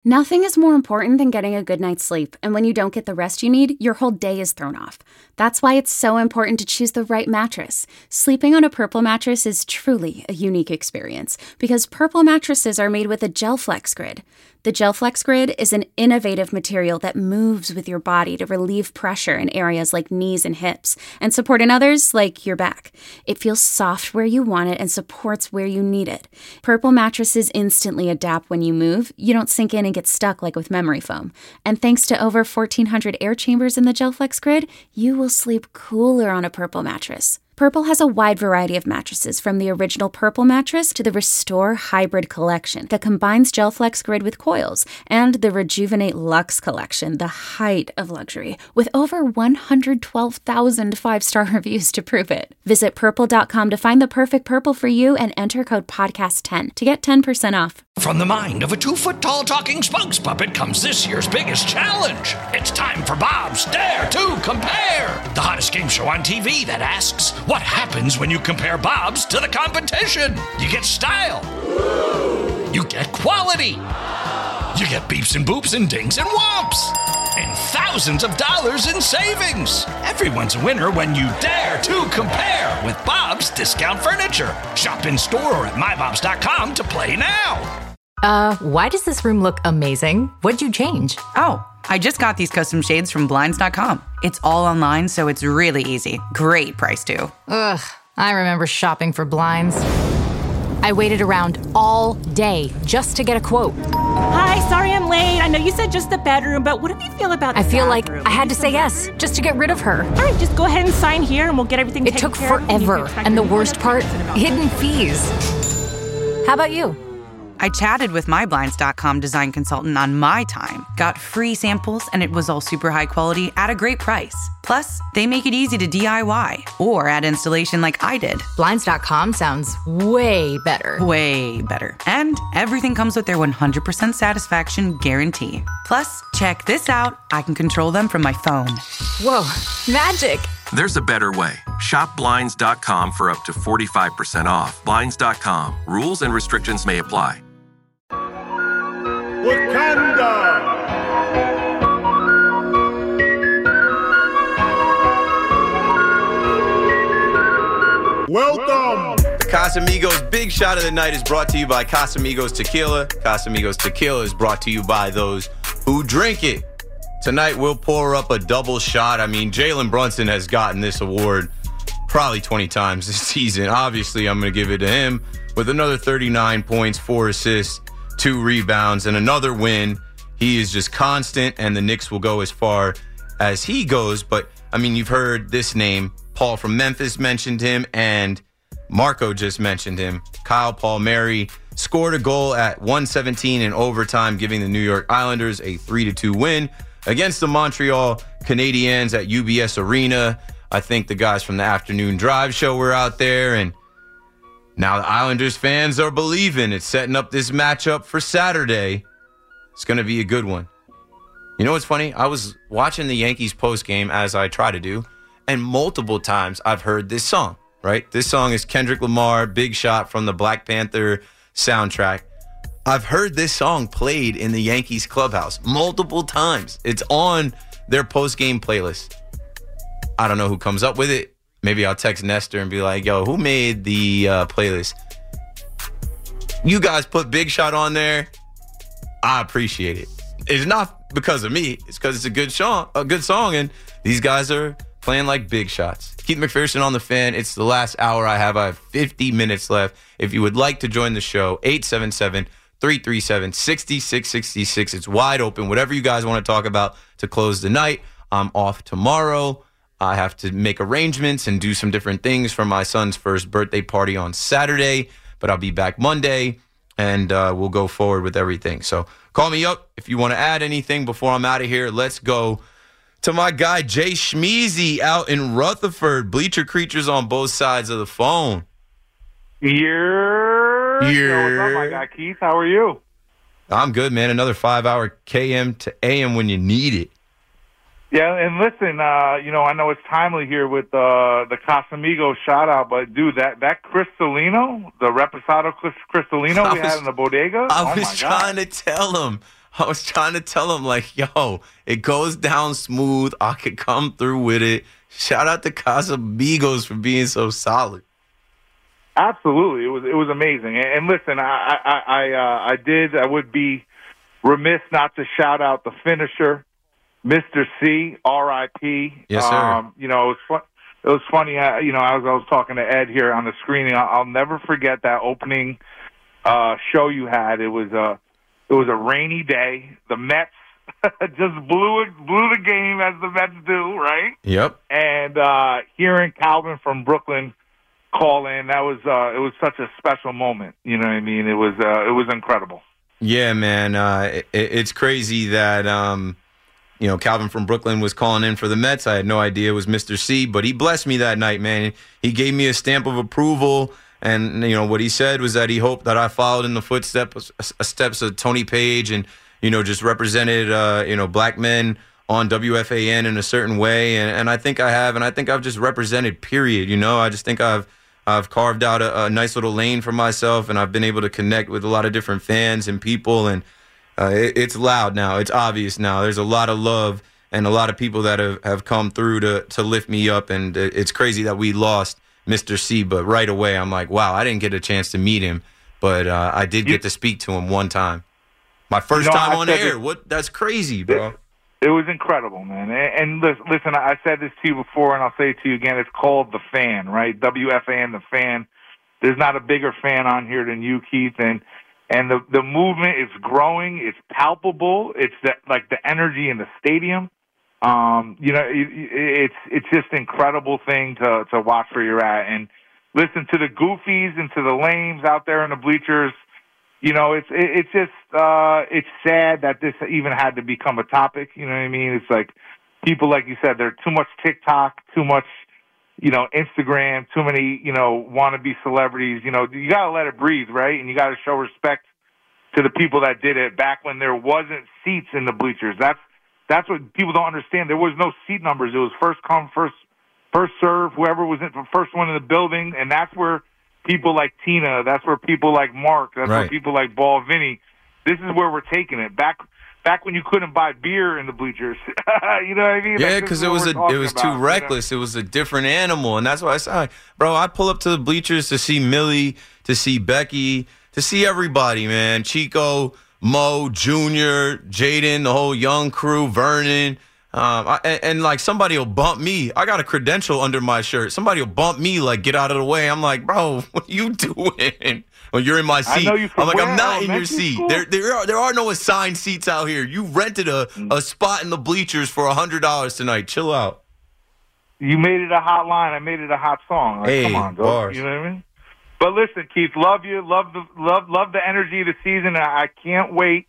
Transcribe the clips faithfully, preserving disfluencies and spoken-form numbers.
Nothing is more important than getting a good night's sleep, and when you don't get the rest you need, your whole day is thrown off. That's why it's so important to choose the right mattress. Sleeping on a Purple mattress is truly a unique experience, because Purple mattresses are made with a GelFlex Grid. The GelFlex Grid is an innovative material that moves with your body to relieve pressure in areas like knees and hips, and support in others like your back. It feels soft where you want it and supports where you need it. Purple mattresses instantly adapt when you move. You don't sink in and get stuck like with memory foam. And thanks to over fourteen hundred air chambers in the GelFlex Grid, you will sleep cooler on a Purple mattress. Purple has a wide variety of mattresses, from the original Purple mattress to the Restore Hybrid collection that combines GelFlex Grid with coils, and the Rejuvenate Luxe collection, the height of luxury, with over one hundred twelve thousand five-star reviews to prove it. Visit purple dot com to find the perfect Purple for you and enter code podcast ten to get ten percent off. From the mind of a two-foot-tall talking spokes puppet comes this year's biggest challenge. It's time for Bob's Dare to Compare, the hottest game show on T V that asks, what happens when you compare Bob's to the competition? You get style. You get quality. You get beeps and boops and dings and whomps. And thousands of dollars in savings. Everyone's a winner when you dare to compare with Bob's Discount Furniture. Shop in store or at my bobs dot com to play now. Uh, why does this room look amazing? What'd you change? Oh, I just got these custom shades from blinds dot com. It's all online, so it's really easy. Great price, too. Ugh, I remember shopping for blinds. I waited around all day just to get a quote. Hi, sorry I'm late. I know you said just the bedroom, but what do you feel about the I feel bathroom? like I had to say yes just to get rid of her. All right, just go ahead and sign here and we'll get everything It taken took care of. forever, and the worst part, hidden fees. How about you? I chatted with my blinds dot com design consultant on my time, got free samples, and it was all super high quality at a great price. Plus, they make it easy to D I Y or add installation like I did. blinds dot com sounds way better. Way better. And everything comes with their one hundred percent satisfaction guarantee. Plus, check this out. I can control them from my phone. Whoa, magic. There's a better way. Shop blinds dot com for up to forty-five percent off. blinds dot com. Rules and restrictions may apply. Wakanda! Welcome! The Casamigos Big Shot of the Night is brought to you by Casamigos Tequila. Casamigos Tequila is brought to you by those who drink it. Tonight, we'll pour up a double shot. I mean, Jalen Brunson has gotten this award probably twenty times this season. Obviously, I'm going to give it to him with another thirty-nine points, four assists, two rebounds, and another win. He is just constant, and the Knicks will go as far as he goes. But, I mean, you've heard this name. Paul from Memphis mentioned him, and Marco just mentioned him. Kyle Palmieri scored a goal at one seventeen in overtime, giving the New York Islanders a three to two win against the Montreal Canadiens at U B S Arena. I think the guys from the Afternoon Drive show were out there, and now the Islanders fans are believing. It's setting up this matchup for Saturday. It's going to be a good one. You know what's funny? I was watching the Yankees postgame, as I try to do, and multiple times I've heard this song, right? This song is Kendrick Lamar, Big Shot from the Black Panther soundtrack. I've heard this song played in the Yankees clubhouse multiple times. It's on their postgame playlist. I don't know who comes up with it. Maybe I'll text Nestor and be like, yo, who made the uh, playlist? You guys put Big Shot on there. I appreciate it. It's not because of me. It's because it's a good song, a good song, and these guys are playing like big shots. Keith McPherson on the Fan. It's the last hour I have. I have fifty minutes left. If you would like to join the show, eight seven seven, three three seven, six six six six. It's wide open. Whatever you guys want to talk about to close the night. I'm off tomorrow. I have to make arrangements and do some different things for my son's first birthday party on Saturday, but I'll be back Monday, and uh, we'll go forward with everything. So call me up if you want to add anything before I'm out of here. Let's go to my guy, Jay Schmeezy, out in Rutherford. Bleacher Creatures on both sides of the phone. Yeah. Yeah. What's up, my guy, Keith? How are you? I'm good, man. Another five-hour K M to A M when you need it. Yeah, and listen, uh, you know, I know it's timely here with uh, the Casamigos shout-out, but, dude, that, that Cristalino, the Reposado Cristalino we was, had in the bodega, I oh was my trying God. to tell him, I was trying to tell him, like, yo, it goes down smooth. I could come through with it. Shout out to Casamigos for being so solid. Absolutely, it was it was amazing. And, and listen, I I I, uh, I did. I would be remiss not to shout out the finisher, Mister C, R I P. Yes, sir. Um, you know, it was fun. It was funny. Uh, you know, as I was talking to Ed here on the screening, I'll, I'll never forget that opening uh, show you had. It was a it was a rainy day. The Mets just blew it, blew the game as the Mets do, right? Yep. And uh, hearing Calvin from Brooklyn call in, that was uh, it was such a special moment. You know what I mean? It was uh, it was incredible. Yeah, man. Uh, it, it's crazy that um, you know, Calvin from Brooklyn was calling in for the Mets. I had no idea it was Mister C, but he blessed me that night, man. He gave me a stamp of approval, and you know what he said was that he hoped that I followed in the footsteps steps of Tony Page, and you know just represented uh, you know black men on W F A N in a certain way, and, and I think I have, and I think I've just represented. Period. You know, I just think I've I've carved out a, a nice little lane for myself, and I've been able to connect with a lot of different fans and people, and uh, it, it's loud now. It's obvious now. There's a lot of love and a lot of people that have, have come through to, to lift me up, and it's crazy that we lost Mister C, but right away I'm like, wow, I didn't get a chance to meet him, but uh, I did get to speak to him one time. My first you know, time I on air. It, what? That's crazy, bro. It, it was incredible, man. And, and listen, I said this to you before, and I'll say it to you again. It's called The Fan, right? W F A N, The Fan. There's not a bigger fan on here than you, Keith. And and the the movement is growing. It's palpable. It's the, like the energy in the stadium. Um, you know, it, it's it's just an incredible thing to to watch where you're at. And listen to the goofies and to the lames out there in the bleachers. You know, it's it, it's just uh, it's sad that this even had to become a topic. You know what I mean? It's like people, like you said, they're too much TikTok, too much, you know, Instagram, too many, you know, wannabe celebrities. You know, you got to let it breathe, right? And you got to show respect to the people that did it back when there wasn't seats in the bleachers. That's that's what people don't understand. There was no seat numbers. It was first come, first first serve. Whoever was in the first one in the building, and that's where people like Tina, that's where people like Mark, that's right. where people like Ball Vinny, this is where we're taking it. Back back when you couldn't buy beer in the bleachers. You know what I mean? Yeah, because it was a, it was about, too reckless. You know? It was a different animal, and that's why I said, bro, I pull up to the bleachers to see Millie, to see Becky, to see everybody, man. Chico, Mo, Junior, Jaden, the whole young crew, Vernon. Um, I, and, and, like, somebody will bump me. I got a credential under my shirt. Somebody will bump me, like, get out of the way. I'm like, bro, what are you doing? Well, you're in my seat. You I'm like, I'm not in your seat. seat. There, there are there are no assigned seats out here. You rented a, a spot in the bleachers for one hundred dollars tonight. Chill out. You made it a hot line. I made it a hot song. Like, hey, come on, dog. bars. You know what I mean? But listen, Keith, love you. Love the love love the energy of the season. I can't wait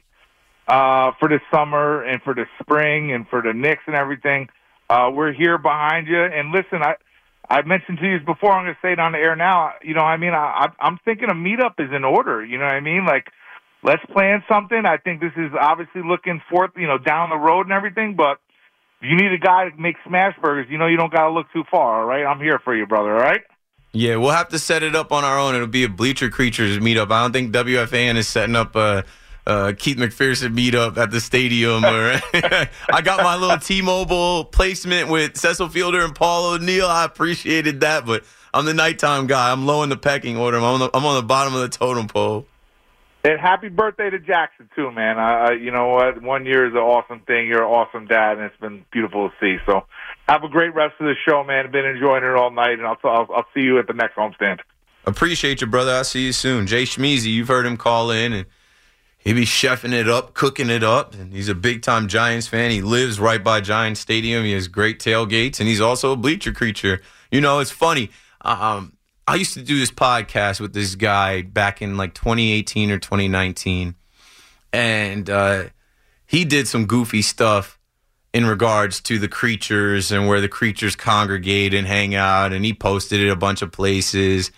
uh, for the summer and for the spring and for the Knicks and everything. Uh, we're here behind you. And listen, I I mentioned to you before. I'm going to say it on the air now. You know, I mean, I, I'm thinking a meetup is in order. You know what I mean? Like, let's plan something. I think this is obviously looking forth, you know, down the road and everything. But if you need a guy to make smash burgers, you know, you don't got to look too far. All right, I'm here for you, brother. All right. Yeah, we'll have to set it up on our own. It'll be a Bleacher Creatures meetup. I don't think W F A N is setting up a, a Keith McPherson meetup at the stadium. Or I got my little T-Mobile placement with Cecil Fielder and Paul O'Neill. I appreciated that, but I'm the nighttime guy. I'm low in the pecking order. I'm on the, I'm on the bottom of the totem pole. And happy birthday to Jackson, too, man. Uh, you know what? One year is an awesome thing. You're an awesome dad, and it's been beautiful to see. So have a great rest of the show, man. I've been enjoying it all night, and I'll, I'll, I'll see you at the next homestand. Appreciate you, brother. I'll see you soon. Jay Schmeezy, you've heard him call in, and he be chefing it up, cooking it up. And he's a big-time Giants fan. He lives right by Giants Stadium. He has great tailgates, and he's also a Bleacher Creature. You know, it's funny. Um, I used to do this podcast with this guy back in like twenty eighteen or twenty nineteen, and uh, he did some goofy stuff in regards to the creatures and where the creatures congregate and hang out, and he posted it a bunch of places.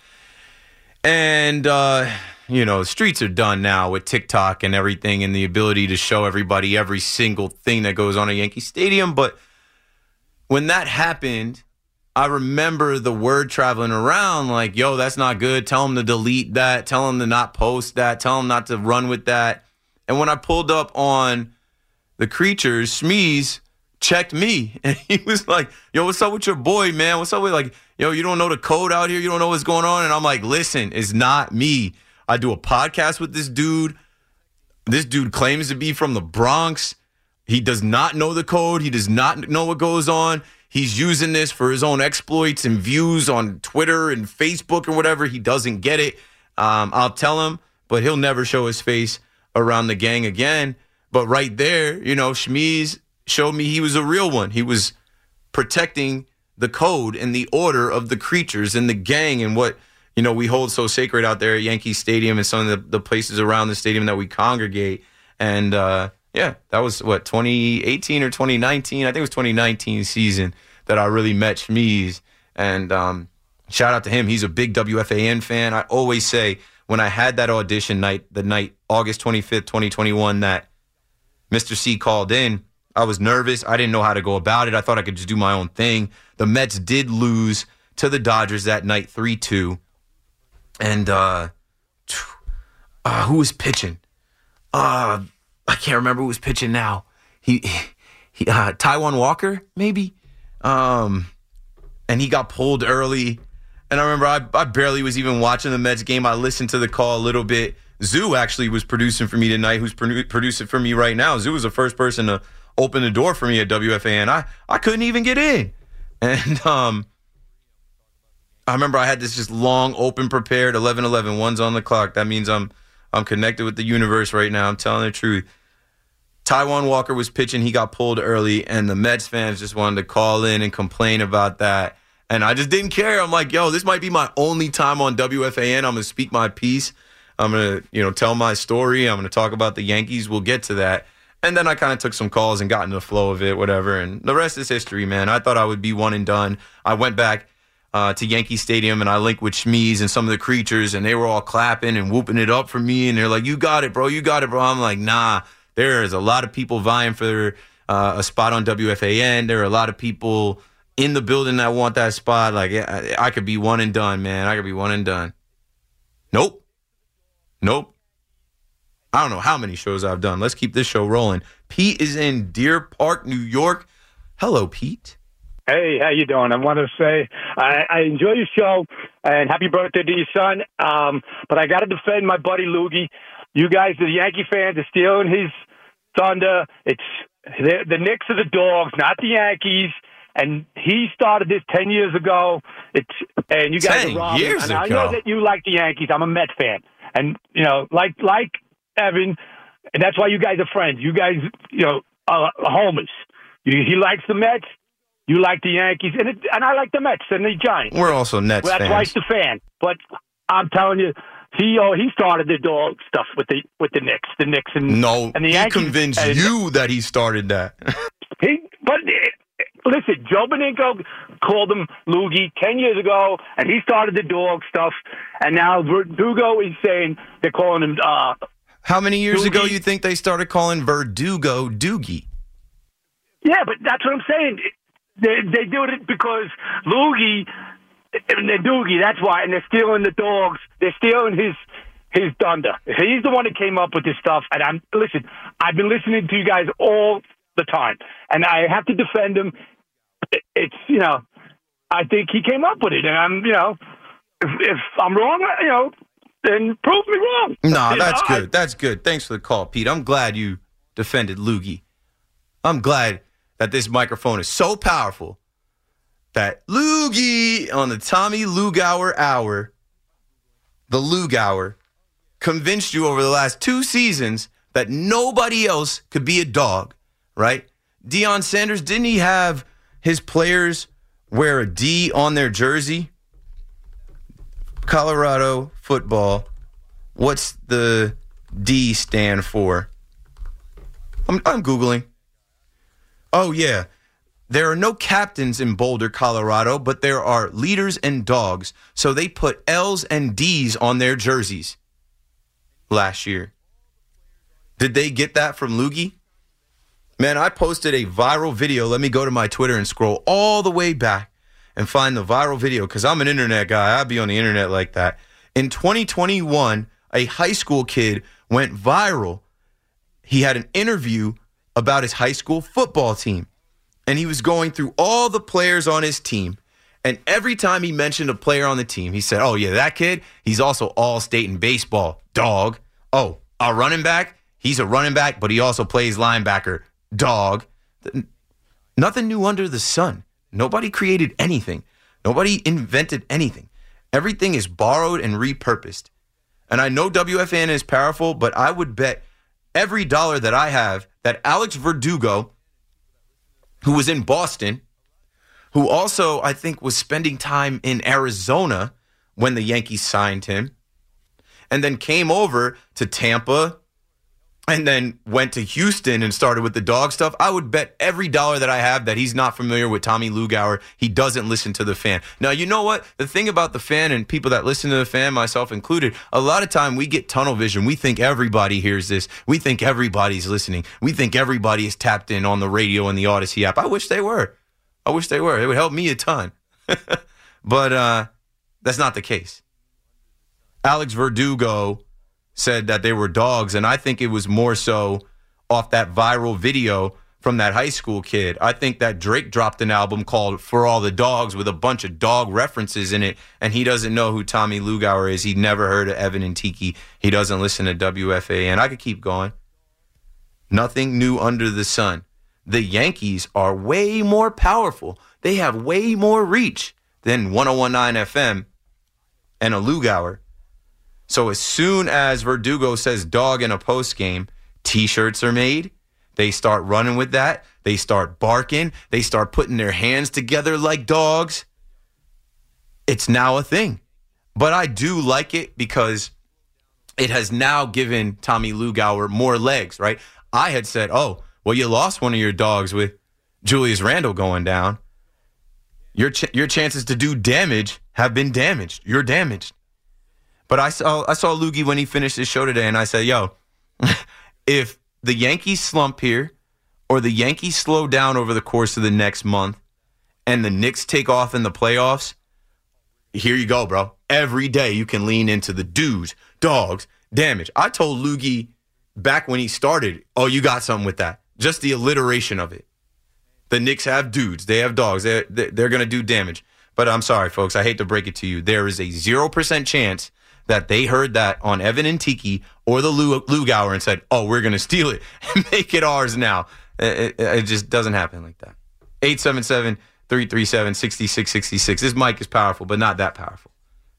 And, uh, you know, the streets are done now with TikTok and everything and the ability to show everybody every single thing that goes on at Yankee Stadium. But when that happened, I remember the word traveling around like, yo, that's not good. Tell them to delete that. Tell them to not post that. Tell them not to run with that. And when I pulled up on the Creatures, Smeeze checked me. And he was like, yo, what's up with your boy, man? What's up with, like, yo, you don't know the code out here? You don't know what's going on? And I'm like, listen, it's not me. I do a podcast with this dude. This dude claims to be from the Bronx. He does not know the code. He does not know what goes on. He's using this for his own exploits and views on Twitter and Facebook or whatever. He doesn't get it. Um, I'll tell him, but he'll never show his face around the gang again. But right there, you know, Smeeze showed me he was a real one. He was protecting the code and the order of the Creatures and the gang and what, you know, we hold so sacred out there at Yankee Stadium and some of the, the places around the stadium that we congregate. And, uh, yeah, that was, what, twenty eighteen or twenty nineteen? I think it was twenty nineteen season that I really met Smeeze. And um, shout out to him. He's a big W F A N fan. I always say when I had that audition night, the night, August twenty-fifth, twenty twenty-one, that Mister C called in, I was nervous. I didn't know how to go about it. I thought I could just do my own thing. The Mets did lose to the Dodgers that night, three two. And uh, uh, who was pitching? Uh, I can't remember who was pitching now. He, he uh, Taijuan Walker, maybe? Um, and he got pulled early. And I remember I, I barely was even watching the Mets game. I listened to the call a little bit. Zoo actually was producing for me tonight, who's produ- producing for me right now. Zoo was the first person to open the door for me at W F A N. I, I couldn't even get in. And um, I remember I had this just long, open, prepared, eleven eleven, one's on the clock. That means I'm I'm connected with the universe right now. I'm telling the truth. Taijuan Walker was pitching. He got pulled early, and the Mets fans just wanted to call in and complain about that. And I just didn't care. I'm like, yo, this might be my only time on W F A N. I'm going to speak my piece. I'm going to, you know, tell my story. I'm going to talk about the Yankees. We'll get to that. And then I kind of took some calls and got in the flow of it, whatever. And the rest is history, man. I thought I would be one and done. I went back uh, to Yankee Stadium, and I linked with Smeeze and some of the Creatures, and they were all clapping and whooping it up for me. And they're like, you got it, bro. You got it, bro. I'm like, nah. There is a lot of people vying for uh, a spot on W F A N. There are a lot of people in the building that want that spot. Like, I, I could be one and done, man. I could be one and done. Nope. Nope. I don't know how many shows I've done. Let's keep this show rolling. Pete is in Deer Park, New York. Hello, Pete. Hey, how you doing? I want to say I, I enjoy your show, and happy birthday to your son. Um, but I got to defend my buddy Loogie. You guys, the Yankee fans, are stealing his thunder. It's the, the Knicks are the dogs, not the Yankees. And he started this ten years ago. It's and you guys ten are wrong. years and ago. I know that you like the Yankees. I'm a Mets fan, and you know, like like Evan, and that's why you guys are friends. You guys, you know, are homers. You, he likes the Mets. You like the Yankees, and it, and I like the Mets and the Giants. We're also Nets well, that's fans. why he's the fan. But I'm telling you. He oh, he started the dog stuff with the with the Knicks, the Knicks and no. and the he Yankees. convinced and, you that he started that. he, but listen, Joe Beninko called him Loogie ten years ago, and he started the dog stuff. And now Verdugo is saying they're calling him. Uh, How many years Doogie. ago you think they started calling Verdugo Doogie? Yeah, but that's what I'm saying. They they do it because Loogie. And they're Doogie, that's why, and they're stealing the dogs. They're stealing his his thunder. He's the one that came up with this stuff. And I'm listen. I've been listening to you guys all the time, and I have to defend him. It's you know, I think he came up with it, and I'm you know, if, if I'm wrong, you know, then prove me wrong. No, that's know, good. I, that's good. Thanks for the call, Pete. I'm glad you defended Loogie. I'm glad that this microphone is so powerful that Loogie on the Tommy Lugauer Hour, the Lugauer, convinced you over the last two seasons that nobody else could be a dog, right? Deion Sanders, didn't he have his players wear a D on their jersey? Colorado football, what's the D stand for? I'm, I'm Googling. Oh, yeah. There are no captains in Boulder, Colorado, but there are leaders and dogs. So they put L's and D's on their jerseys last year. Did they get that from Loogie? Man, I posted a viral video. Let me go to my Twitter and scroll all the way back and find the viral video because I'm an internet guy. I'd be on the internet like that. In twenty twenty-one, a high school kid went viral he had an interview about his high school football team. And he was going through all the players on his team. And every time he mentioned a player on the team, he said, oh, yeah, that kid, he's also all-state in baseball, dog. Oh, our running back, he's a running back, but he also plays linebacker, dog. Nothing new under the sun. Nobody created anything. Nobody invented anything. Everything is borrowed and repurposed. And I know W F A N is powerful, but I would bet every dollar that I have that Alex Verdugo, who was in Boston, who also, I think, was spending time in Arizona when the Yankees signed him, and then came over to Tampa, and then went to Houston and started with the dog stuff. I would bet every dollar that I have that he's not familiar with Tommy Lugauer. He doesn't listen to the Fan. Now, you know what? The thing about the Fan and people that listen to the Fan, myself included, a lot of time we get tunnel vision. We think everybody hears this. We think everybody's listening. We think everybody is tapped in on the radio and the Odyssey app. I wish they were. I wish they were. It would help me a ton. But uh, that's not the case. Alex Verdugo said that they were dogs, and I think it was more so off that viral video from that high school kid. I think that Drake dropped an album called For All the Dogs with a bunch of dog references in it, and he doesn't know who Tommy Lugauer is. He never heard of Evan and Tiki. He doesn't listen to W F A N. I could keep going. Nothing new under the sun. The Yankees are way more powerful. They have way more reach than one oh one point nine F M and a Lugauer. So as soon as Verdugo says dog in a post game, T-shirts are made. They start running with that. They start barking. They start putting their hands together like dogs. It's now a thing. But I do like it because it has now given Tommy Lugauer more legs, right? I had said, oh, well, you lost one of your dogs with Julius Randle going down. Your ch- your chances to do damage have been damaged. You're damaged. But I saw I saw Loogie when he finished his show today, and I said, yo, if the Yankees slump here or the Yankees slow down over the course of the next month and the Knicks take off in the playoffs, here you go, bro. Every day you can lean into the dudes, dogs, damage. I told Loogie back when he started, oh, you got something with that. Just the alliteration of it. The Knicks have dudes. They have dogs. They're, they're going to do damage. But I'm sorry, folks. I hate to break it to you. There is a zero percent chance that they heard that on Evan and Tiki or the Lugauer and said, oh, we're going to steal it and make it ours now. It, it, it just doesn't happen like that. eight seven seven, three three seven, six six six six. This mic is powerful, but not that powerful.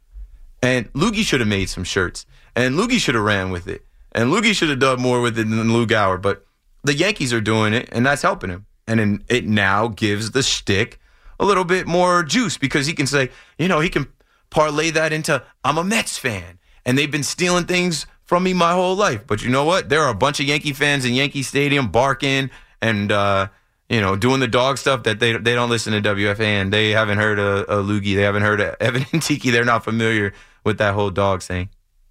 And Loogie should have made some shirts. And Loogie should have ran with it. And Loogie should have done more with it than Lugauer. But the Yankees are doing it, and that's helping him. And it now gives the shtick a little bit more juice because he can say, you know, he can parlay that into, I'm a Mets fan, and they've been stealing things from me my whole life. But you know what? There are a bunch of Yankee fans in Yankee Stadium barking and, uh, you know, doing the dog stuff that they they don't listen to W F A N. They haven't heard of, of Loogie. They haven't heard of Evan and Tiki. They're not familiar with that whole dog thing.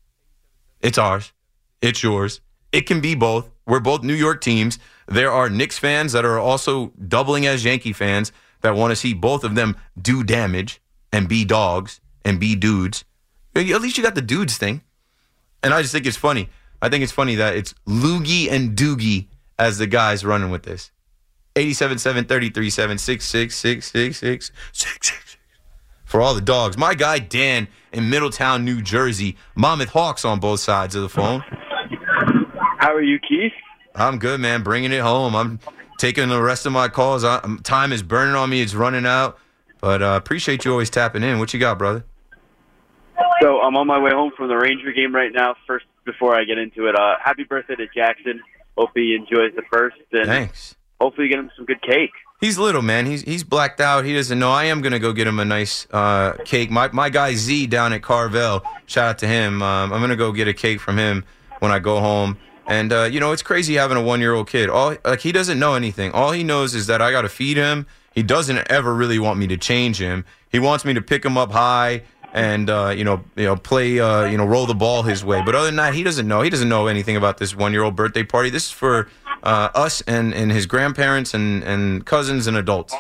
It's ours. It's yours. It can be both. We're both New York teams. There are Knicks fans that are also doubling as Yankee fans that want to see both of them do damage and be dogs and be dudes. At least you got the dudes thing. And I just think it's funny. I think it's funny that it's Loogie and Doogie as the guys running with this. eight seven seven, three three seven, six six six six six six six. For all the dogs. My guy Dan in Middletown, New Jersey. Monmouth Hawks on both sides of the phone. How are you, Keith? I'm good, man. Bringing it home. I'm taking the rest of my calls. I, time is burning on me. It's running out. But uh, appreciate you always tapping in. What you got, brother? So I'm on my way home from the Ranger game right now. First, before I get into it, uh, happy birthday to Jackson. Hope he enjoys the first. And thanks. Hopefully you get him some good cake. He's little, man. He's he's blacked out. He doesn't know. I am going to go get him a nice uh, cake. My my guy Z down at Carvel, shout out to him. Um, I'm going to go get a cake from him when I go home. And, uh, you know, it's crazy having a one-year-old kid. All like he doesn't know anything. All he knows is that I got to feed him. He doesn't ever really want me to change him. He wants me to pick him up high and, uh, you know, you know, play, uh, you know, roll the ball his way. But other than that, he doesn't know. He doesn't know anything about this one-year-old birthday party. This is for uh, us and, and his grandparents and, and cousins and adults.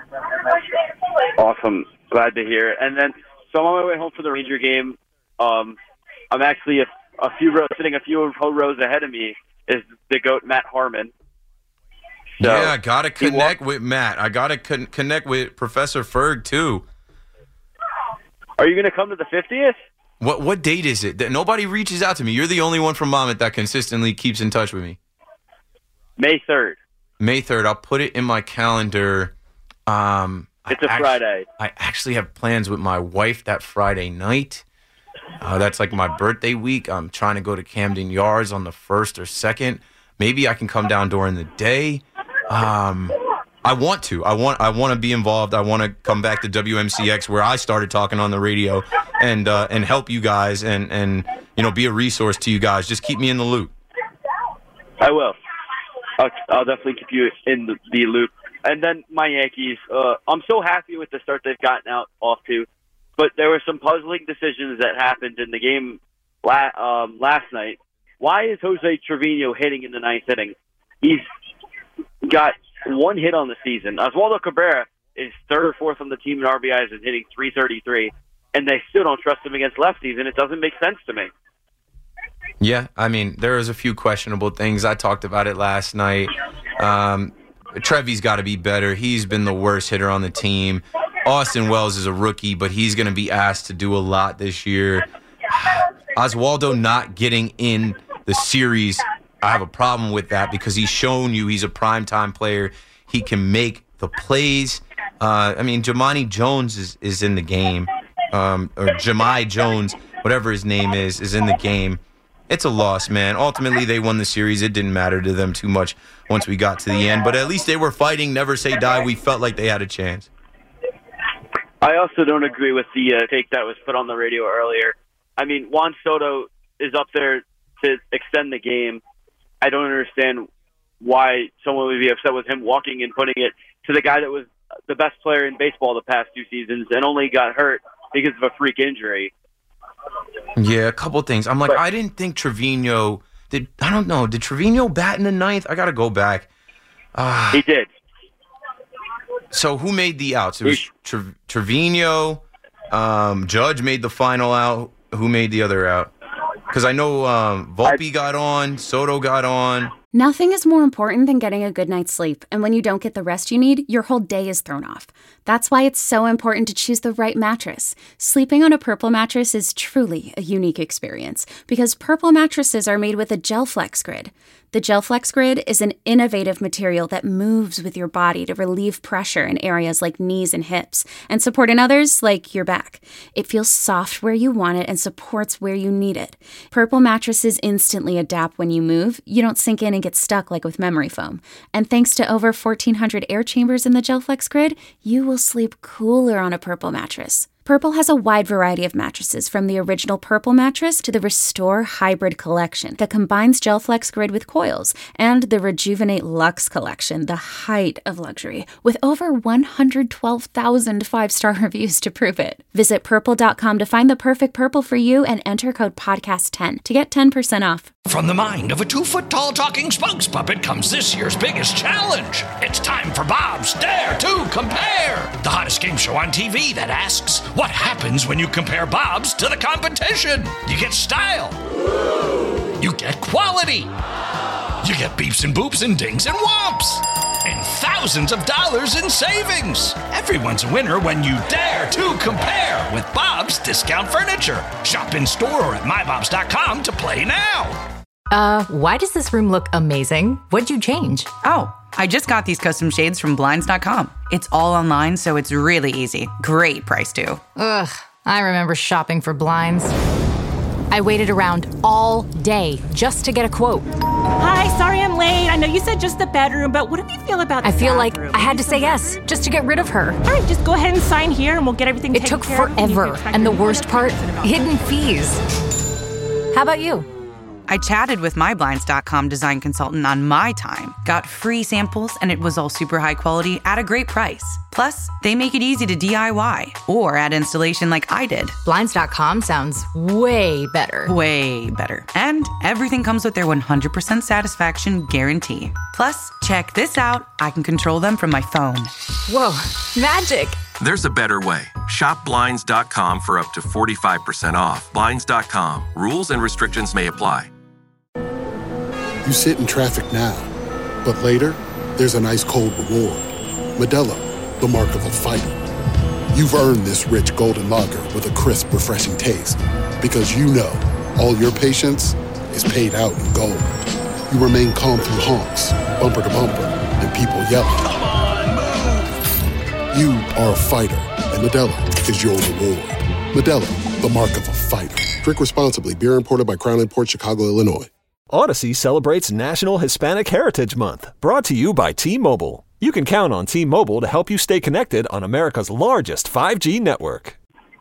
Awesome. Glad to hear. And then, so I'm on my way home for the Ranger game. Um, I'm actually a, a few rows, sitting a few rows ahead of me. is the GOAT, Matt Harmon. So yeah, I got to connect with Matt. I got to con- connect with Professor Ferg, too. Are you going to come to the fiftieth? What what date is it? That nobody reaches out to me. You're the only one from Monmouth that consistently keeps in touch with me. May third. May third. I'll put it in my calendar. Um, it's I a act- Friday. I actually have plans with my wife that Friday night. Uh, that's like my birthday week. I'm trying to go to Camden Yards on the first or second. Maybe I can come down during the day. Um, I want to. I want. I want to be involved. I want to come back to W M C X where I started talking on the radio and uh, and help you guys and and you know be a resource to you guys. Just keep me in the loop. I will. I'll, I'll definitely keep you in the, the loop. And then my Yankees. Uh, I'm so happy with the start they've gotten out off to, but there were some puzzling decisions that happened in the game la- um, last night. Why is Jose Trevino hitting in the ninth inning? He's got one hit on the season. Oswaldo Cabrera is third or fourth on the team in R B Is and hitting three thirty-three, and they still don't trust him against lefties, and it doesn't make sense to me. Yeah, I mean, there was a few questionable things. I talked about it last night. Um, Trevy's got to be better. He's been the worst hitter on the team. Austin Wells is a rookie, but he's going to be asked to do a lot this year. Oswaldo not getting in the series, I have a problem with that because he's shown you he's a primetime player. He can make the plays. Uh, I mean, Jamani Jones is, is in the game, um, or Jahmai Jones, whatever his name is, is in the game. It's a loss, man. Ultimately, they won the series. It didn't matter to them too much once we got to the end, but at least they were fighting, never say die. We felt like they had a chance. I also don't agree with the uh, take that was put on the radio earlier. I mean, Juan Soto is up there to extend the game. I don't understand why someone would be upset with him walking and putting it to the guy that was the best player in baseball the past two seasons and only got hurt because of a freak injury. Yeah, a couple things. I'm like, but, I didn't think Trevino did. I don't know. Did Trevino bat in the ninth? I got to go back. Uh, he did. So who made the outs? It was Tre- Trevino. Um, Judge made the final out. Who made the other out? Because I know um, Volpe got on, Soto got on. Nothing is more important than getting a good night's sleep, and when you don't get the rest you need, your whole day is thrown off. That's why it's so important to choose the right mattress. Sleeping on a Purple mattress is truly a unique experience, because Purple mattresses are made with a GelFlex Grid. The GelFlex Grid is an innovative material that moves with your body to relieve pressure in areas like knees and hips, and support in others like your back. It feels soft where you want it and supports where you need it. Purple mattresses instantly adapt when you move. You don't sink in and get stuck like with memory foam. And thanks to over fourteen hundred air chambers in the GelFlex Grid, you will sleep cooler on a Purple mattress. Purple has a wide variety of mattresses, from the original Purple mattress to the Restore Hybrid collection that combines GelFlex Grid with coils, and the Rejuvenate Luxe collection, the height of luxury, with over one hundred twelve thousand five-star reviews to prove it. Visit purple dot com to find the perfect Purple for you and enter code podcast ten to get ten percent off. From the mind of a two-foot-tall talking spokes puppet comes this year's biggest challenge. It's time for Bob's Dare to Compare, the hottest game show on T V that asks, what happens when you compare Bob's to the competition? You get style. You get quality. You get beeps and boops and dings and whomps. And thousands of dollars in savings. Everyone's a winner when you dare to compare with Bob's Discount Furniture. Shop in store or at my bobs dot com to play now. Uh, why does this room look amazing? What'd you change? Oh, I just got these custom shades from blinds dot com. It's all online, so it's really easy. Great price, too. Ugh, I remember shopping for blinds. I waited around all day just to get a quote. Hi, sorry I'm late. I know you said just the bedroom, but what do you feel about the I feel bathroom? like I had to say yes just to get rid of her. All right, just go ahead and sign here and we'll get everything It taken took care of. forever, and the worst part, hidden fees. How about you? I chatted with my blinds dot com design consultant on my time, got free samples, and it was all super high quality at a great price. Plus, they make it easy to D I Y or add installation like I did. blinds dot com sounds way better. Way better. And everything comes with their one hundred percent satisfaction guarantee. Plus, check this out. I can control them from my phone. Whoa, magic. There's a better way. Shop Blinds dot com for up to forty-five percent off. Blinds dot com. Rules and restrictions may apply. You sit in traffic now, but later, there's an ice-cold reward. Modelo, the mark of a fighter. You've earned this rich golden lager with a crisp, refreshing taste. Because you know, all your patience is paid out in gold. You remain calm through honks, bumper to bumper, and people yelling. Come on, move! You are a fighter, and Modelo is your reward. Modelo, the mark of a fighter. Drink responsibly. Beer imported by Crown Imports, Chicago, Illinois. Odyssey celebrates National Hispanic Heritage Month, brought to you by T-Mobile. You can count on T-Mobile to help you stay connected on America's largest five G network.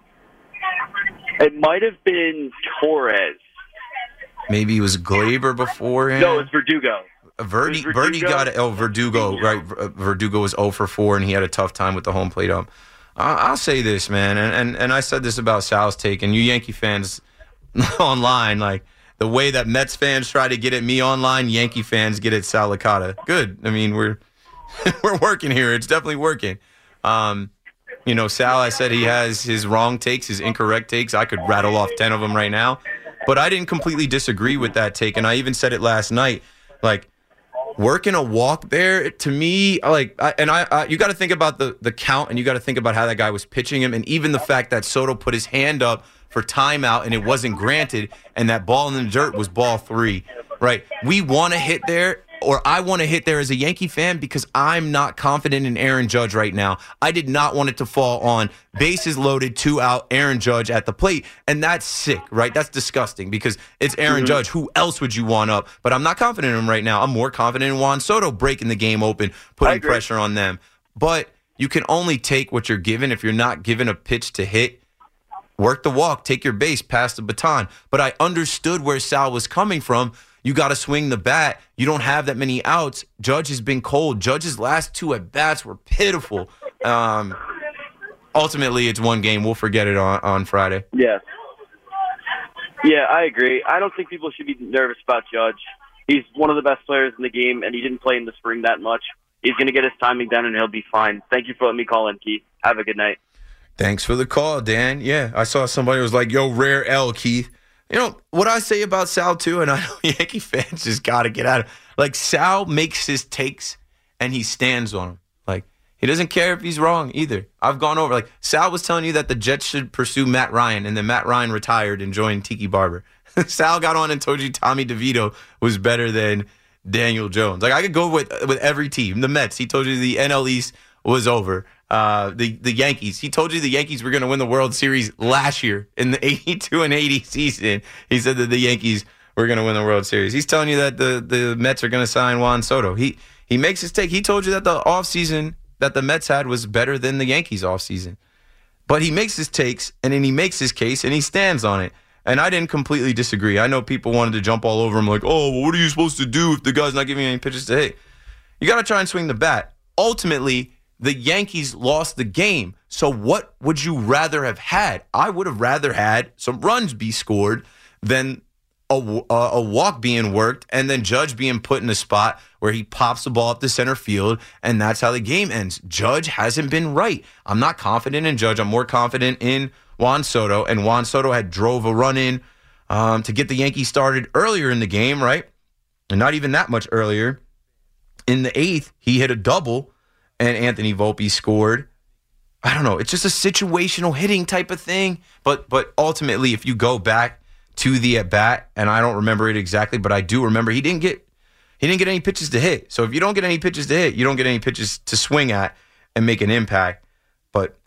It might have been Torres. Maybe it was Glaber beforehand. No, it's Verdugo. Verdi, Verdugo? Verdi got it. Oh, Verdugo, right. Verdugo was zero for four, and he had a tough time with the home plate up. I'll say this, man, and, and, and I said this about Sal's take, and you Yankee fans online, like, the way that Mets fans try to get at me online, Yankee fans get at Sal Licata. Good. I mean, we're we're working here. It's definitely working. Um, you know, Sal, I said he has his wrong takes, his incorrect takes. I could rattle off ten of them right now. But I didn't completely disagree with that take, and I even said it last night. Like, working a walk there, to me, like, I, and I, I you got to think about the, the count, and you got to think about how that guy was pitching him, and even the fact that Soto put his hand up for timeout and it wasn't granted, and that ball in the dirt was ball three, right? We want to hit there, or I want to hit there as a Yankee fan because I'm not confident in Aaron Judge right now. I did not want it to fall on bases loaded, two out, Aaron Judge at the plate, and that's sick, right? That's disgusting because it's Aaron mm-hmm. Judge. Who else would you want up? But I'm not confident in him right now. I'm more confident in Juan Soto breaking the game open, putting pressure on them. But you can only take what you're given. If you're not given a pitch to hit, work the walk, take your base, pass the baton. But I understood where Sal was coming from. You got to swing the bat. You don't have that many outs. Judge has been cold. Judge's last two at-bats were pitiful. Um, ultimately, it's one game. We'll forget it on, on Friday. Yeah. Yeah, I agree. I don't think people should be nervous about Judge. He's one of the best players in the game, and he didn't play in the spring that much. He's going to get his timing done, and he'll be fine. Thank you for letting me call in, Keith. Have a good night. Thanks for the call, Dan. Yeah, I saw somebody who was like, yo, rare L, Keith. You know, what I say about Sal, too, and I know Yankee fans just got to get out of it. Like, Sal makes his takes, and he stands on them. Like, he doesn't care if he's wrong either. I've gone over. Like, Sal was telling you that the Jets should pursue Matt Ryan, and then Matt Ryan retired and joined Tiki Barber. Sal got on and told you Tommy DeVito was better than Daniel Jones. Like, I could go with with every team. The Mets, he told you the N L East was over. Uh, the, the Yankees, he told you the Yankees were going to win the World Series last year in the eighty-two and eighty season. He said that the Yankees were going to win the World Series. He's telling you that the, the Mets are going to sign Juan Soto. He he makes his take. He told you that the offseason that the Mets had was better than the Yankees offseason. But he makes his takes, and then he makes his case, and he stands on it. And I didn't completely disagree. I know people wanted to jump all over him like, oh, well, what are you supposed to do if the guy's not giving you any pitches to hit? You got to try and swing the bat. Ultimately, the Yankees lost the game. So what would you rather have had? I would have rather had some runs be scored than a, a, a walk being worked and then Judge being put in a spot where he pops the ball up the center field, and that's how the game ends. Judge hasn't been right. I'm not confident in Judge. I'm more confident in Juan Soto, and Juan Soto had drove a run in um, to get the Yankees started earlier in the game, right? And not even that much earlier. In the eighth, he hit a double, and Anthony Volpe scored. I don't know. It's just a situational hitting type of thing. But but ultimately, if you go back to the at bat, and I don't remember it exactly, but I do remember he didn't get he didn't get any pitches to hit. So if you don't get any pitches to hit, you don't get any pitches to swing at and make an impact. But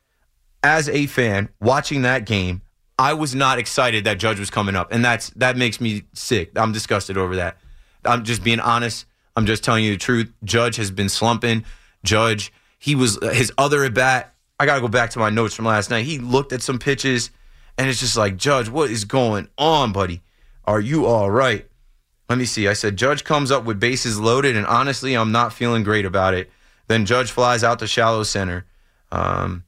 as a fan watching that game, I was not excited that Judge was coming up, and that's that makes me sick. I'm disgusted over that. I'm just being honest. I'm just telling you the truth. Judge has been slumping. Judge, he was his other at bat. I got to go back to my notes from last night. He looked at some pitches, and it's just like, Judge, what is going on, buddy? Are you all right? Let me see. I said, Judge comes up with bases loaded, and honestly, I'm not feeling great about it. Then Judge flies out to shallow center. Um,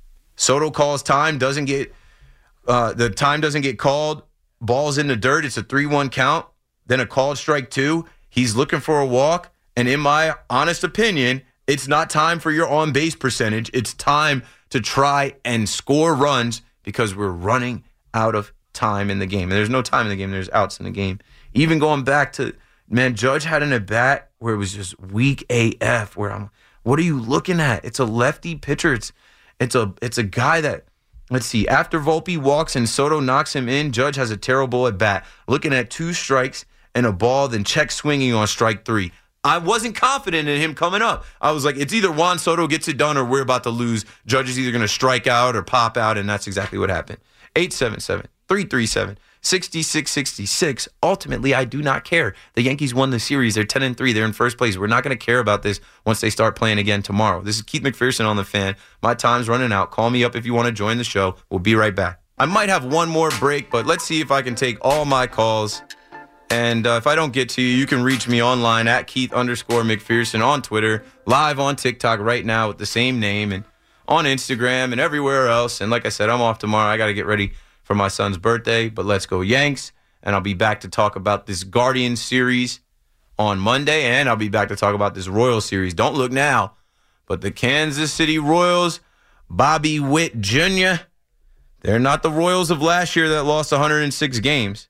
Soto calls time, doesn't get uh, the time doesn't get called. Ball's in the dirt. It's a three one count. Then a called strike two. He's looking for a walk, and in my honest opinion, it's not time for your on-base percentage. It's time to try and score runs because we're running out of time in the game. And there's no time in the game. There's outs in the game. Even going back to man, Judge had an at-bat where it was just weak A F, where I'm, what are you looking at? It's a lefty pitcher. It's it's a it's a guy that, let's see, after Volpe walks and Soto knocks him in, Judge has a terrible at-bat. Looking at two strikes and a ball, then check swinging on strike three. I wasn't confident in him coming up. I was like, it's either Juan Soto gets it done or we're about to lose. Judge is either going to strike out or pop out, and that's exactly what happened. eight seven seven, three three seven, six six six six. Ultimately, I do not care. The Yankees won the series. They're ten and three. They're in first place. We're not going to care about this once they start playing again tomorrow. This is Keith McPherson on The Fan. My time's running out. Call me up if you want to join the show. We'll be right back. I might have one more break, but let's see if I can take all my calls. And uh, if I don't get to you, you can reach me online at Keith underscore McPherson on Twitter, live on TikTok right now with the same name, and on Instagram and everywhere else. And like I said, I'm off tomorrow. I got to get ready for my son's birthday, but let's go Yanks. And I'll be back to talk about this Guardians series on Monday, and I'll be back to talk about this Royals series. Don't look now, but the Kansas City Royals, Bobby Witt Junior, they're not the Royals of last year that lost one hundred six games.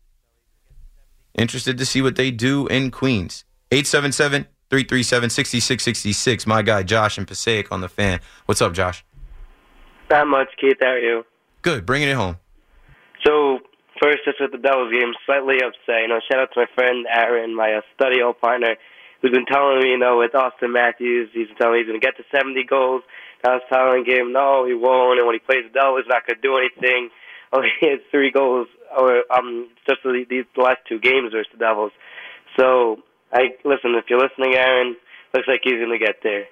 Interested to see what they do in Queens. eight seven seven, three three seven, six six six six. My guy Josh in Passaic on The Fan. What's up, Josh? Not much, Keith. How are you? Good. Bringing it home. So, first, just with the Devils game, slightly upset. You know, shout out to my friend Aaron, my uh, study hall partner, who's been telling me, you know, with Austin Matthews, he's been telling me he's going to get to seventy goals. I was telling him, no, he won't. And when he plays the Devils, he's not going to do anything. Oh, he has three goals or um just the, these the last two games versus the Devils. So I listen. If you're listening, Aaron, looks like he's going to get there.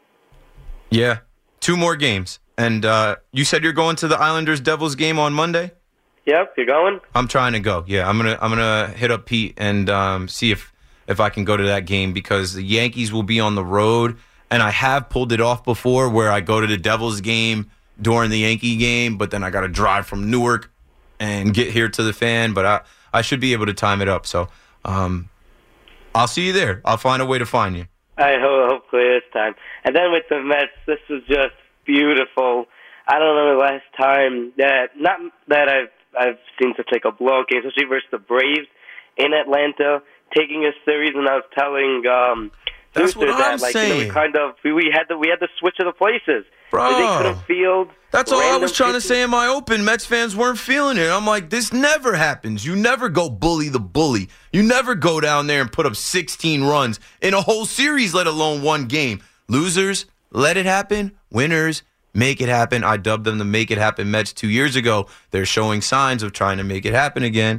Yeah, two more games. And uh, you said you're going to the Islanders Devils game on Monday. Yep, you're going. I'm trying to go. Yeah, I'm gonna I'm gonna hit up Pete and um, see if if I can go to that game, because the Yankees will be on the road, and I have pulled it off before where I go to the Devils game during the Yankee game, but then I got to drive from Newark and get here to the Fan. But I, I should be able to time it up. So um, I'll see you there. I'll find a way to find you. I hope hopefully this time. And then with the Mets, this was just beautiful. I don't know the last time that not that I've I've seen such like a blowout game, especially versus the Braves in Atlanta, taking a series. And I was telling um, That's what that I'm like saying. you know, we kind of we, we had the we had the switch of the places. Bro, they couldn't field. That's all I was trying pitches. to say in my open. Mets fans weren't feeling it. I'm like, this never happens. You never go bully the bully. You never go down there and put up sixteen runs in a whole series, let alone one game. Losers, let it happen. Winners, make it happen. I dubbed them the Make It Happen Mets two years ago. They're showing signs of trying to make it happen again.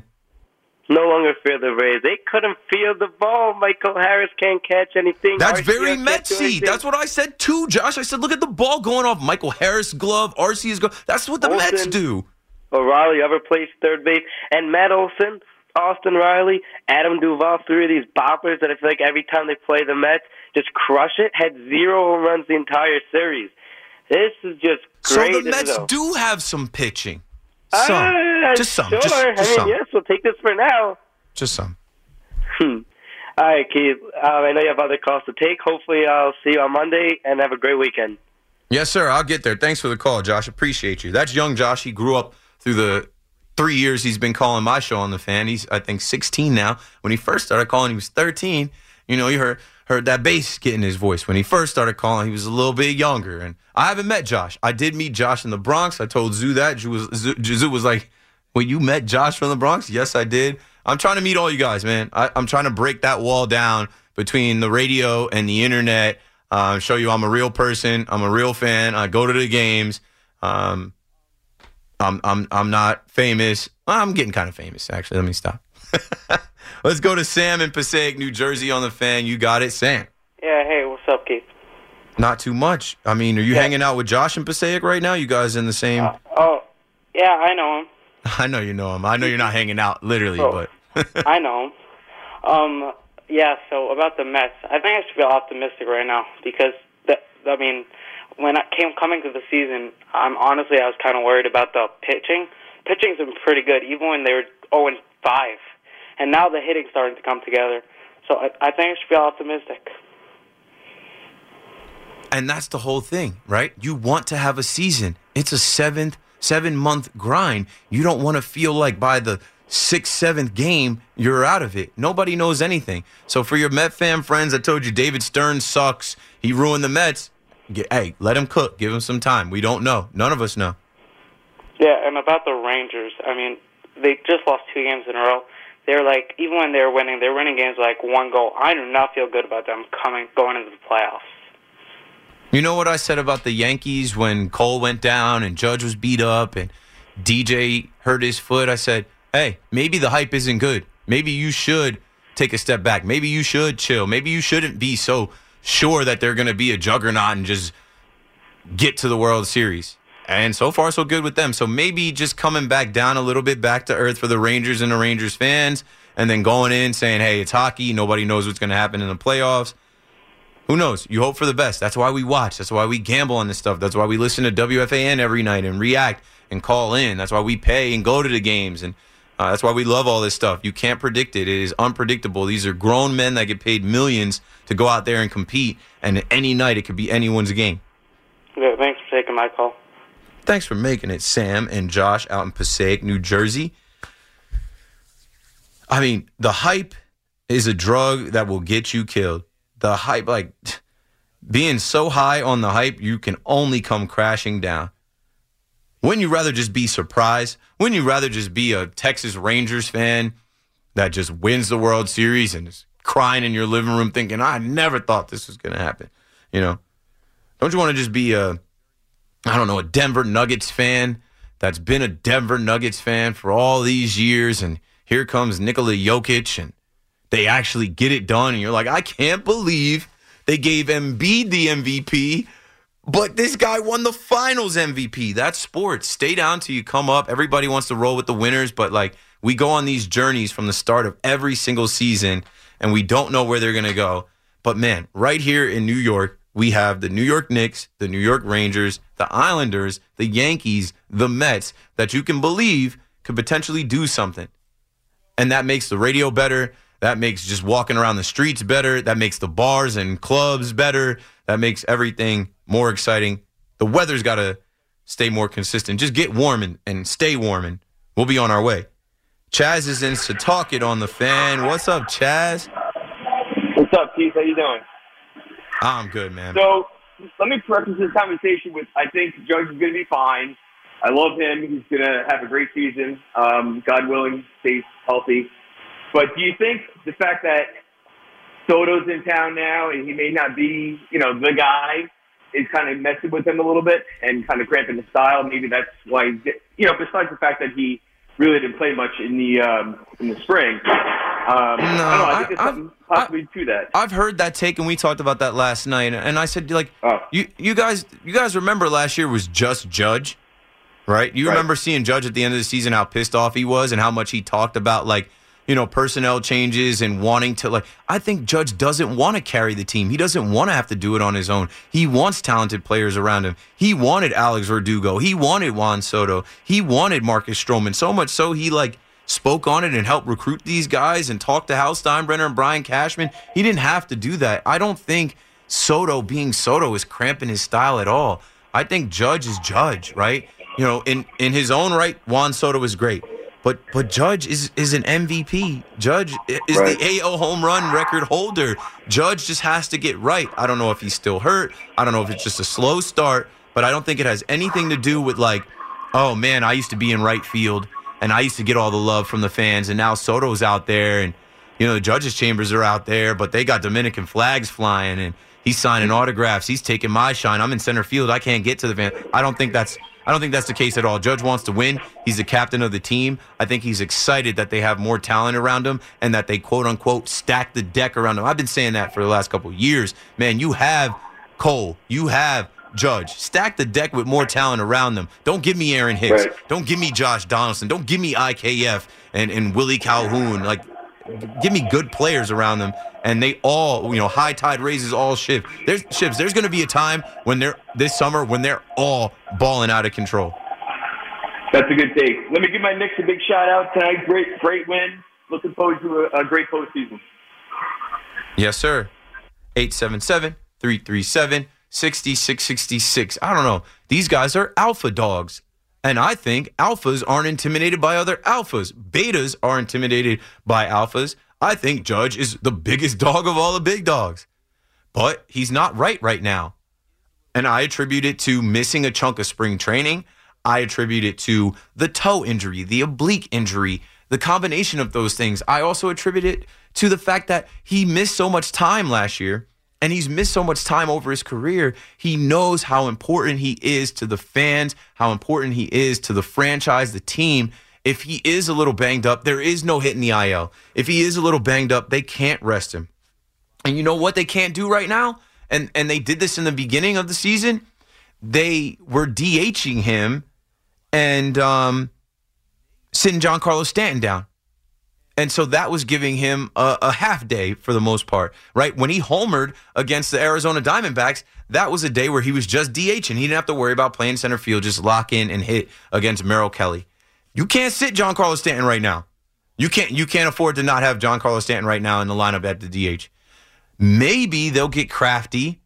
No longer fear the Rays. They couldn't field the ball. Michael Harris can't catch anything. That's R C S very can't do Metsy. anything. That's what I said too, Josh. I said, look at the ball going off Michael Harris' glove, R C's glove. That's what the Olsen, Mets do. O'Reilly ever plays third base, and Matt Olson, Austin Riley, Adam Duvall, three of these boppers that I feel like every time they play the Mets just crush it. Had zero home runs the entire series. This is just great. So the Mets though. do have some pitching. Some. Uh, just some. Sure. Just, I just mean, some. yes, we'll take this for now. Just some. Hmm. All right, Keith. Uh, I know you have other calls to take. Hopefully I'll see you on Monday, and have a great weekend. Yes, sir. I'll get there. Thanks for the call, Josh. Appreciate you. That's young Josh. He grew up through the three years he's been calling my show on The Fan. He's, I think, sixteen now. When he first started calling, he was thirteen. You know, you heard heard that bass get in his voice. When he first started calling, he was a little bit younger. And I haven't met Josh. I did meet Josh in the Bronx. I told Zoo that. Zoo was, Zoo, Zoo was like, well, you met Josh from the Bronx? Yes, I did. I'm trying to meet all you guys, man. I, I'm trying to break that wall down between the radio and the internet. Uh, show you I'm a real person. I'm a real fan. I go to the games. Um, I'm I'm I'm not famous. Well, I'm getting kind of famous, actually. Let me stop. Let's go to Sam in Passaic, New Jersey on The Fan. You got it, Sam. Yeah, hey, what's up, Keith? Not too much. I mean, are you yeah. hanging out with Josh in Passaic right now? You guys in the same? Uh, oh, yeah, I know him. I know you know him. I know you're not hanging out, literally, oh, but. I know him. Um, yeah, so about the Mets, I think I should feel optimistic right now because, the, I mean, when I came coming to the season, I'm honestly, I was kind of worried about the pitching. Pitching's been pretty good, even when they were oh and five. And now the hitting's starting to come together. So I, I think I should feel optimistic. And that's the whole thing, right? You want to have a season. It's a seventh, seven-month grind. You don't want to feel like by the sixth, seventh game, you're out of it. Nobody knows anything. So for your Met fan friends, I told you David Stern sucks. He ruined the Mets. Get, hey, let him cook. Give him some time. We don't know. None of us know. Yeah, and about the Rangers, I mean, they just lost two games in a row. They're like, even when they're winning, they're winning games like one goal. I do not feel good about them coming going into the playoffs. You know what I said about the Yankees when Cole went down and Judge was beat up and D J hurt his foot? I said, hey, maybe the hype isn't good. Maybe you should take a step back. Maybe you should chill. Maybe you shouldn't be so sure that they're going to be a juggernaut and just get to the World Series. And so far, so good with them. So maybe just coming back down a little bit, back to earth for the Rangers and the Rangers fans, and then going in saying, hey, it's hockey. Nobody knows what's going to happen in the playoffs. Who knows? You hope for the best. That's why we watch. That's why we gamble on this stuff. That's why we listen to W F A N every night and react and call in. That's why we pay and go to the games. And uh, that's why we love all this stuff. You can't predict it. It is unpredictable. These are grown men that get paid millions to go out there and compete. And any night, it could be anyone's game. Yeah, thanks for taking my call. Thanks for making it, Sam and Josh out in Passaic, New Jersey. I mean, the hype is a drug that will get you killed. The hype, like, being so high on the hype, you can only come crashing down. Wouldn't you rather just be surprised? Wouldn't you rather just be a Texas Rangers fan that just wins the World Series and is crying in your living room thinking, I never thought this was going to happen? You know? Don't you want to just be a I don't know, a Denver Nuggets fan that's been a Denver Nuggets fan for all these years, and here comes Nikola Jokic, and they actually get it done, and you're like, I can't believe they gave Embiid the M V P, but this guy won the finals M V P. That's sports. Stay down till you come up. Everybody wants to roll with the winners, but, like, we go on these journeys from the start of every single season, and we don't know where they're going to go. But, man, right here in New York, we have the New York Knicks, the New York Rangers, the Islanders, the Yankees, the Mets that you can believe could potentially do something. And that makes the radio better. That makes just walking around the streets better. That makes the bars and clubs better. That makes everything more exciting. The weather's got to stay more consistent. Just get warm and, and stay warm, and we'll be on our way. Chaz is in Setauket on the Fan. What's up, Chaz? What's up, Keith? How you doing? I'm good, man. So let me preface this conversation with I think Judge is going to be fine. I love him. He's going to have a great season. Um, God willing, stays healthy. But do you think the fact that Soto's in town now and he may not be, you know, the guy is kind of messing with him a little bit and kind of cramping his style? Maybe that's why, he's, you know, besides the fact that he really didn't play much in the um, in the spring. Um, no, I don't know. I think there's something I, possibly I, to that. I've heard that take, and we talked about that last night. And I said, like, oh. you you guys you guys remember last year was just Judge, right? You right. remember seeing Judge at the end of the season, how pissed off he was and how much he talked about, like, you know, personnel changes and wanting to, like, I think Judge doesn't want to carry the team. He doesn't want to have to do it on his own. He wants talented players around him. He wanted Alex Verdugo. He wanted Juan Soto. He wanted Marcus Stroman, so much so he, like, spoke on it and helped recruit these guys and talked to Hal Steinbrenner and Brian Cashman. He didn't have to do that. I don't think Soto being Soto is cramping his style at all. I think Judge is Judge, right? You know, in, in his own right, Juan Soto is great. But but Judge is, is an M V P. Judge is right. the A O home run record holder. Judge just has to get right. I don't know if he's still hurt. I don't know if it's just a slow start. But I don't think it has anything to do with, like, oh, man, I used to be in right field, and I used to get all the love from the fans, and now Soto's out there, and, you know, the judges' chambers are out there, but they got Dominican flags flying, and he's signing autographs. He's taking my shine. I'm in center field. I can't get to the fan. I don't think that's I don't think that's the case at all. Judge wants to win. He's the captain of the team. I think he's excited that they have more talent around him and that they, quote-unquote, stack the deck around him. I've been saying that for the last couple of years. Man, you have Cole. You have Judge. Stack the deck with more talent around them. Don't give me Aaron Hicks. Right. Don't give me Josh Donaldson. Don't give me I K F and, and Willie Calhoun. Like, give me good players around them, and they all, you know, high tide raises all ships. There's ships. There's going to be a time when they're this summer when they're all balling out of control. That's a good take. Let me give my Knicks a big shout out tonight. Great, great win. Looking forward to a, a great postseason. Yes, sir. eight seven seven, three three seven, six six six six. I don't know. These guys are alpha dogs. And I think alphas aren't intimidated by other alphas. Betas are intimidated by alphas. I think Judge is the biggest dog of all the big dogs. But he's not right right now. And I attribute it to missing a chunk of spring training. I attribute it to the toe injury, the oblique injury, the combination of those things. I also attribute it to the fact that he missed so much time last year. And he's missed so much time over his career. He knows how important he is to the fans, how important he is to the franchise, the team. If he is a little banged up, there is no hit in the I L. If he is a little banged up, they can't rest him. And you know what they can't do right now? And and they did this in the beginning of the season. They were DHing him and um, sitting Giancarlo Stanton down. And so that was giving him a, a half day for the most part, right? When he homered against the Arizona Diamondbacks, that was a day where he was just DHing. He didn't have to worry about playing center field, just lock in and hit against Merrill Kelly. You can't sit Giancarlo Stanton right now. You can't you can't afford to not have Giancarlo Stanton right now in the lineup at the D H. Maybe they'll get crafty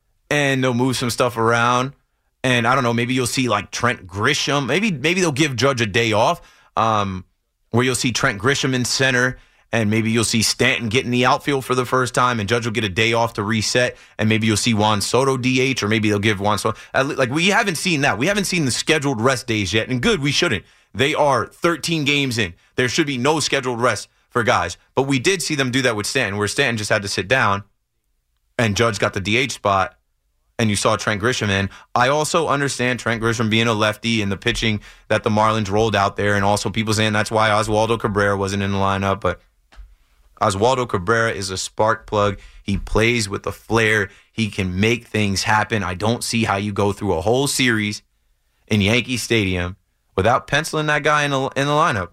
and they'll move some stuff around. And I don't know, maybe you'll see like Trent Grisham. Maybe maybe they'll give Judge a day off. Um where you'll see Trent Grisham in center, and maybe you'll see Stanton get in the outfield for the first time, and Judge will get a day off to reset, and maybe you'll see Juan Soto D H, or maybe they'll give Juan Soto. Like, we haven't seen that. We haven't seen the scheduled rest days yet, and good, we shouldn't. They are thirteen games in. There should be no scheduled rest for guys. But we did see them do that with Stanton, where Stanton just had to sit down, and Judge got the D H spot, and you saw Trent Grisham in. I also understand Trent Grisham being a lefty and the pitching that the Marlins rolled out there, and also people saying that's why Oswaldo Cabrera wasn't in the lineup. But Oswaldo Cabrera is a spark plug. He plays with the flair. He can make things happen. I don't see how you go through a whole series in Yankee Stadium without penciling that guy in the, in the lineup.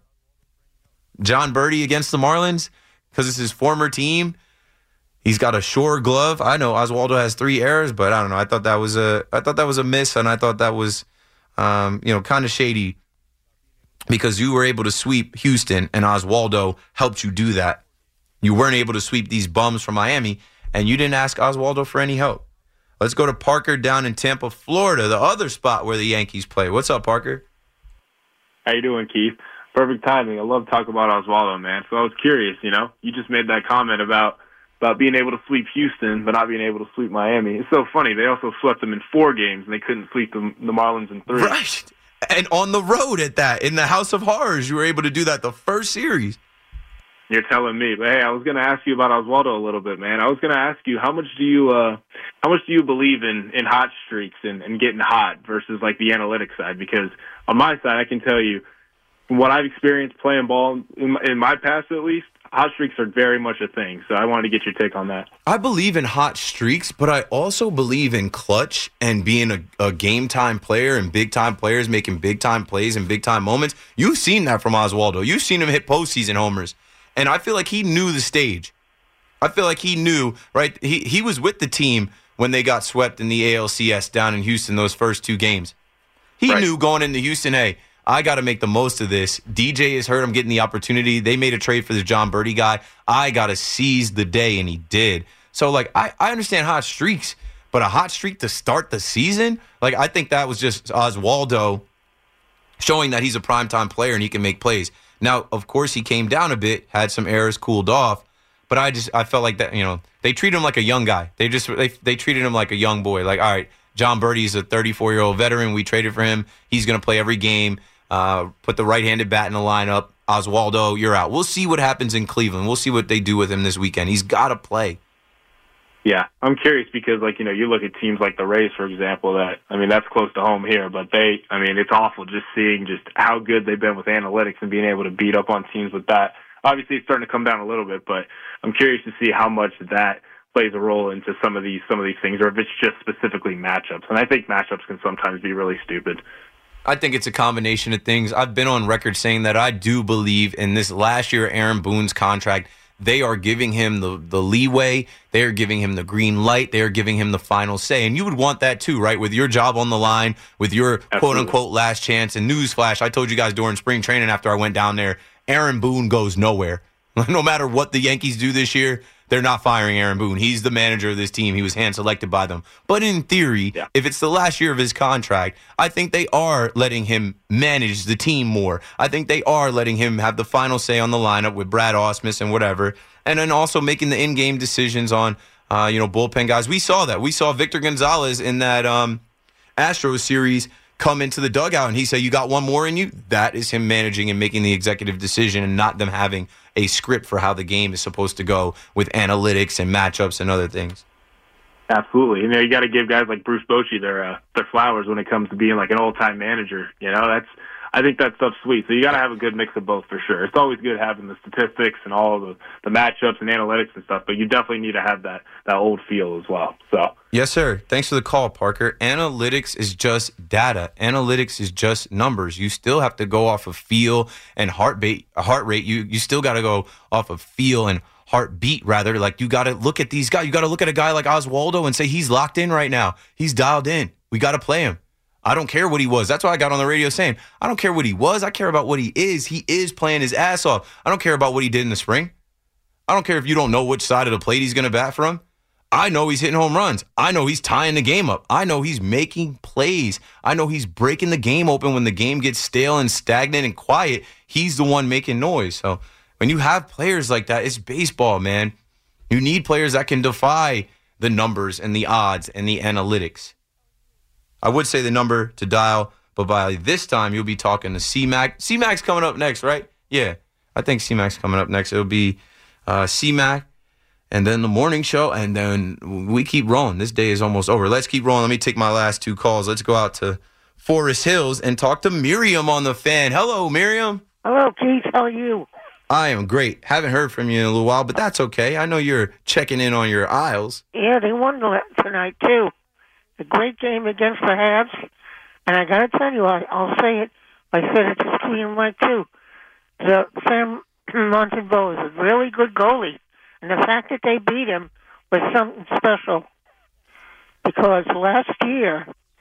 John Birdie against the Marlins, because it's his former team. He's got a sure glove. I know Oswaldo has three errors, but I don't know. I thought that was a I thought that was a miss, and I thought that was um, you know, kind of shady, because you were able to sweep Houston, and Oswaldo helped you do that. You weren't able to sweep these bums from Miami, and you didn't ask Oswaldo for any help. Let's go to Parker down in Tampa, Florida, the other spot where the Yankees play. What's up, Parker? How you doing, Keith? Perfect timing. I love talking about Oswaldo, man. So I was curious, you know, you just made that comment about about being able to sweep Houston, but not being able to sweep Miami. It's so funny. They also swept them in four games, and they couldn't sweep the, the Marlins in three. Right. And on the road at that, in the House of Horrors, you were able to do that the first series. You're telling me. But, hey, I was going to ask you about Oswaldo a little bit, man. I was going to ask you, how much do you uh, how much do you believe in, in hot streaks and, and getting hot versus, like, the analytics side? Because on my side, I can tell you, from what I've experienced playing ball, in my, in my past at least, hot streaks are very much a thing, so I wanted to get your take on that. I believe in hot streaks, but I also believe in clutch and being a, a game-time player and big-time players making big-time plays and big-time moments. You've seen that from Oswaldo. You've seen him hit postseason homers, and I feel like he knew the stage. I feel like he knew, right? He, he was with the team when they got swept in the A L C S down in Houston those first two games. He right. knew going into Houston, hey, I got to make the most of this. D J is hurt. I'm getting the opportunity. They made a trade for the John Birdie guy. I got to seize the day, and he did. So, like, I, I understand hot streaks, but a hot streak to start the season? Like, I think that was just Oswaldo showing that he's a primetime player and he can make plays. Now, of course, he came down a bit, had some errors, cooled off, but I just I felt like that, you know, they treat him like a young guy. They just they they treated him like a young boy. Like, all right, John Birdie's a thirty-four-year-old veteran. We traded for him. He's going to play every game. Uh, put the right-handed bat in the lineup. Oswaldo, you're out. We'll see what happens in Cleveland. We'll see what they do with him this weekend. He's got to play. Yeah, I'm curious because, like, you know, you look at teams like the Rays, for example, that, I mean, that's close to home here, but they, I mean, it's awful just seeing just how good they've been with analytics and being able to beat up on teams with that. Obviously, it's starting to come down a little bit, but I'm curious to see how much that plays a role into some of these some of these things, or if it's just specifically matchups. And I think matchups can sometimes be really stupid. I think it's a combination of things. I've been on record saying that I do believe in this last year Aaron Boone's contract. They are giving him the, the leeway. They are giving him the green light. They are giving him the final say. And you would want that too, right? With your job on the line, with your quote-unquote last chance. And newsflash, I told you guys during spring training after I went down there, Aaron Boone goes nowhere. No matter what the Yankees do this year, they're not firing Aaron Boone. He's the manager of this team. He was hand-selected by them. But in theory, yeah. if it's the last year of his contract, I think they are letting him manage the team more. I think they are letting him have the final say on the lineup with Brad Ausmus and whatever, and then also making the in-game decisions on, uh, you know, bullpen guys. We saw that. We saw Victor Gonzalez in that um, Astros series come into the dugout and he said, you got one more in you? That is him managing and making the executive decision and not them having a script for how the game is supposed to go with analytics and matchups and other things. Absolutely. You know, you got to give guys like Bruce Bochy their uh, their flowers when it comes to being like an old-time manager. You know, that's I think that stuff's sweet. So you got to have a good mix of both for sure. It's always good having the statistics and all the, the matchups and analytics and stuff, but you definitely need to have that, that old feel as well. So yes, sir. Thanks for the call, Parker. Analytics is just data. Analytics is just numbers. You still have to go off of feel and heart rate. Heart rate. You you still got to go off of feel and heartbeat, rather. Like, you got to look at these guys. You got to look at a guy like Oswaldo and say he's locked in right now. He's dialed in. We got to play him. I don't care what he was. That's why I got on the radio saying, I don't care what he was. I care about what he is. He is playing his ass off. I don't care about what he did in the spring. I don't care if you don't know which side of the plate he's going to bat from. I know he's hitting home runs. I know he's tying the game up. I know he's making plays. I know he's breaking the game open when the game gets stale and stagnant and quiet. He's the one making noise. So when you have players like that, it's baseball, man. You need players that can defy the numbers and the odds and the analytics. I would say the number to dial, but by this time, you'll be talking to C-Mac. C-Mac's coming up next, right? Yeah, I think C-Mac's coming up next. It'll be uh, C-Mac, and then the morning show, and then we keep rolling. This day is almost over. Let's keep rolling. Let me take my last two calls. Let's go out to Forest Hills and talk to Miriam on the fan. Hello, Miriam. Hello, Keith. How are you? I am great. Haven't heard from you in a little while, but that's okay. I know you're checking in on your Isles. Yeah, they won tonight, too. A great game against the Habs. And I got to tell you, I, I'll say it. I said it to Screen Mike, too. The Sam Montembeault is a really good goalie. And the fact that they beat him was something special. Because last year,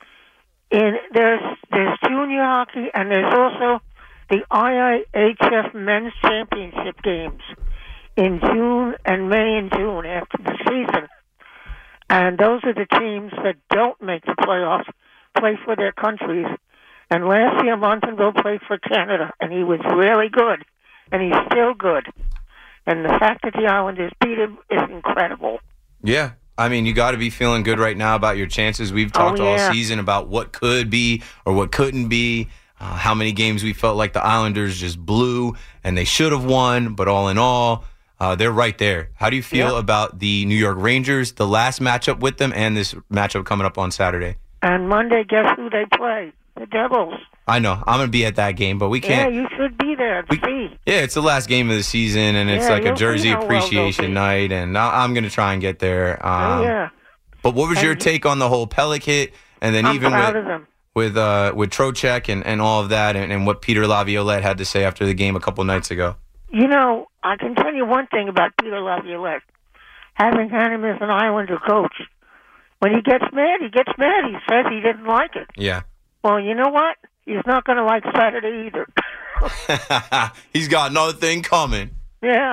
in there's there's junior hockey and there's also the I I H F Men's Championship games in June and May and June after the season. And those are the teams that don't make the playoffs play for their countries. And last year, Montembeault played for Canada, and he was really good. And he's still good. And the fact that the Islanders beat him is incredible. Yeah. I mean, you got to be feeling good right now about your chances. We've talked oh, yeah. all season about what could be or what couldn't be, uh, how many games we felt like the Islanders just blew and they should have won. But all in all, Uh, they're right there. How do you feel yeah. about the New York Rangers, the last matchup with them, and this matchup coming up on Saturday? And Monday, guess who they play? The Devils. I know. I'm going to be at that game, but we can't. Yeah, you should be there to we, see. Yeah, it's the last game of the season, and it's yeah, like a Jersey appreciation well night, and I, I'm going to try and get there. Um, oh, yeah. But what was and your take on the whole Pelech hit, and then I'm even proud with of them. with uh, with Trocheck and, and all of that, and, and what Peter Laviolette had to say after the game a couple nights ago? You know, I can tell you one thing about Peter Laviolette. Having had him as an Islander coach, when he gets mad, he gets mad. He says he didn't like it. Yeah. Well, you know what? He's not going to like Saturday either. He's got another thing coming. Yeah.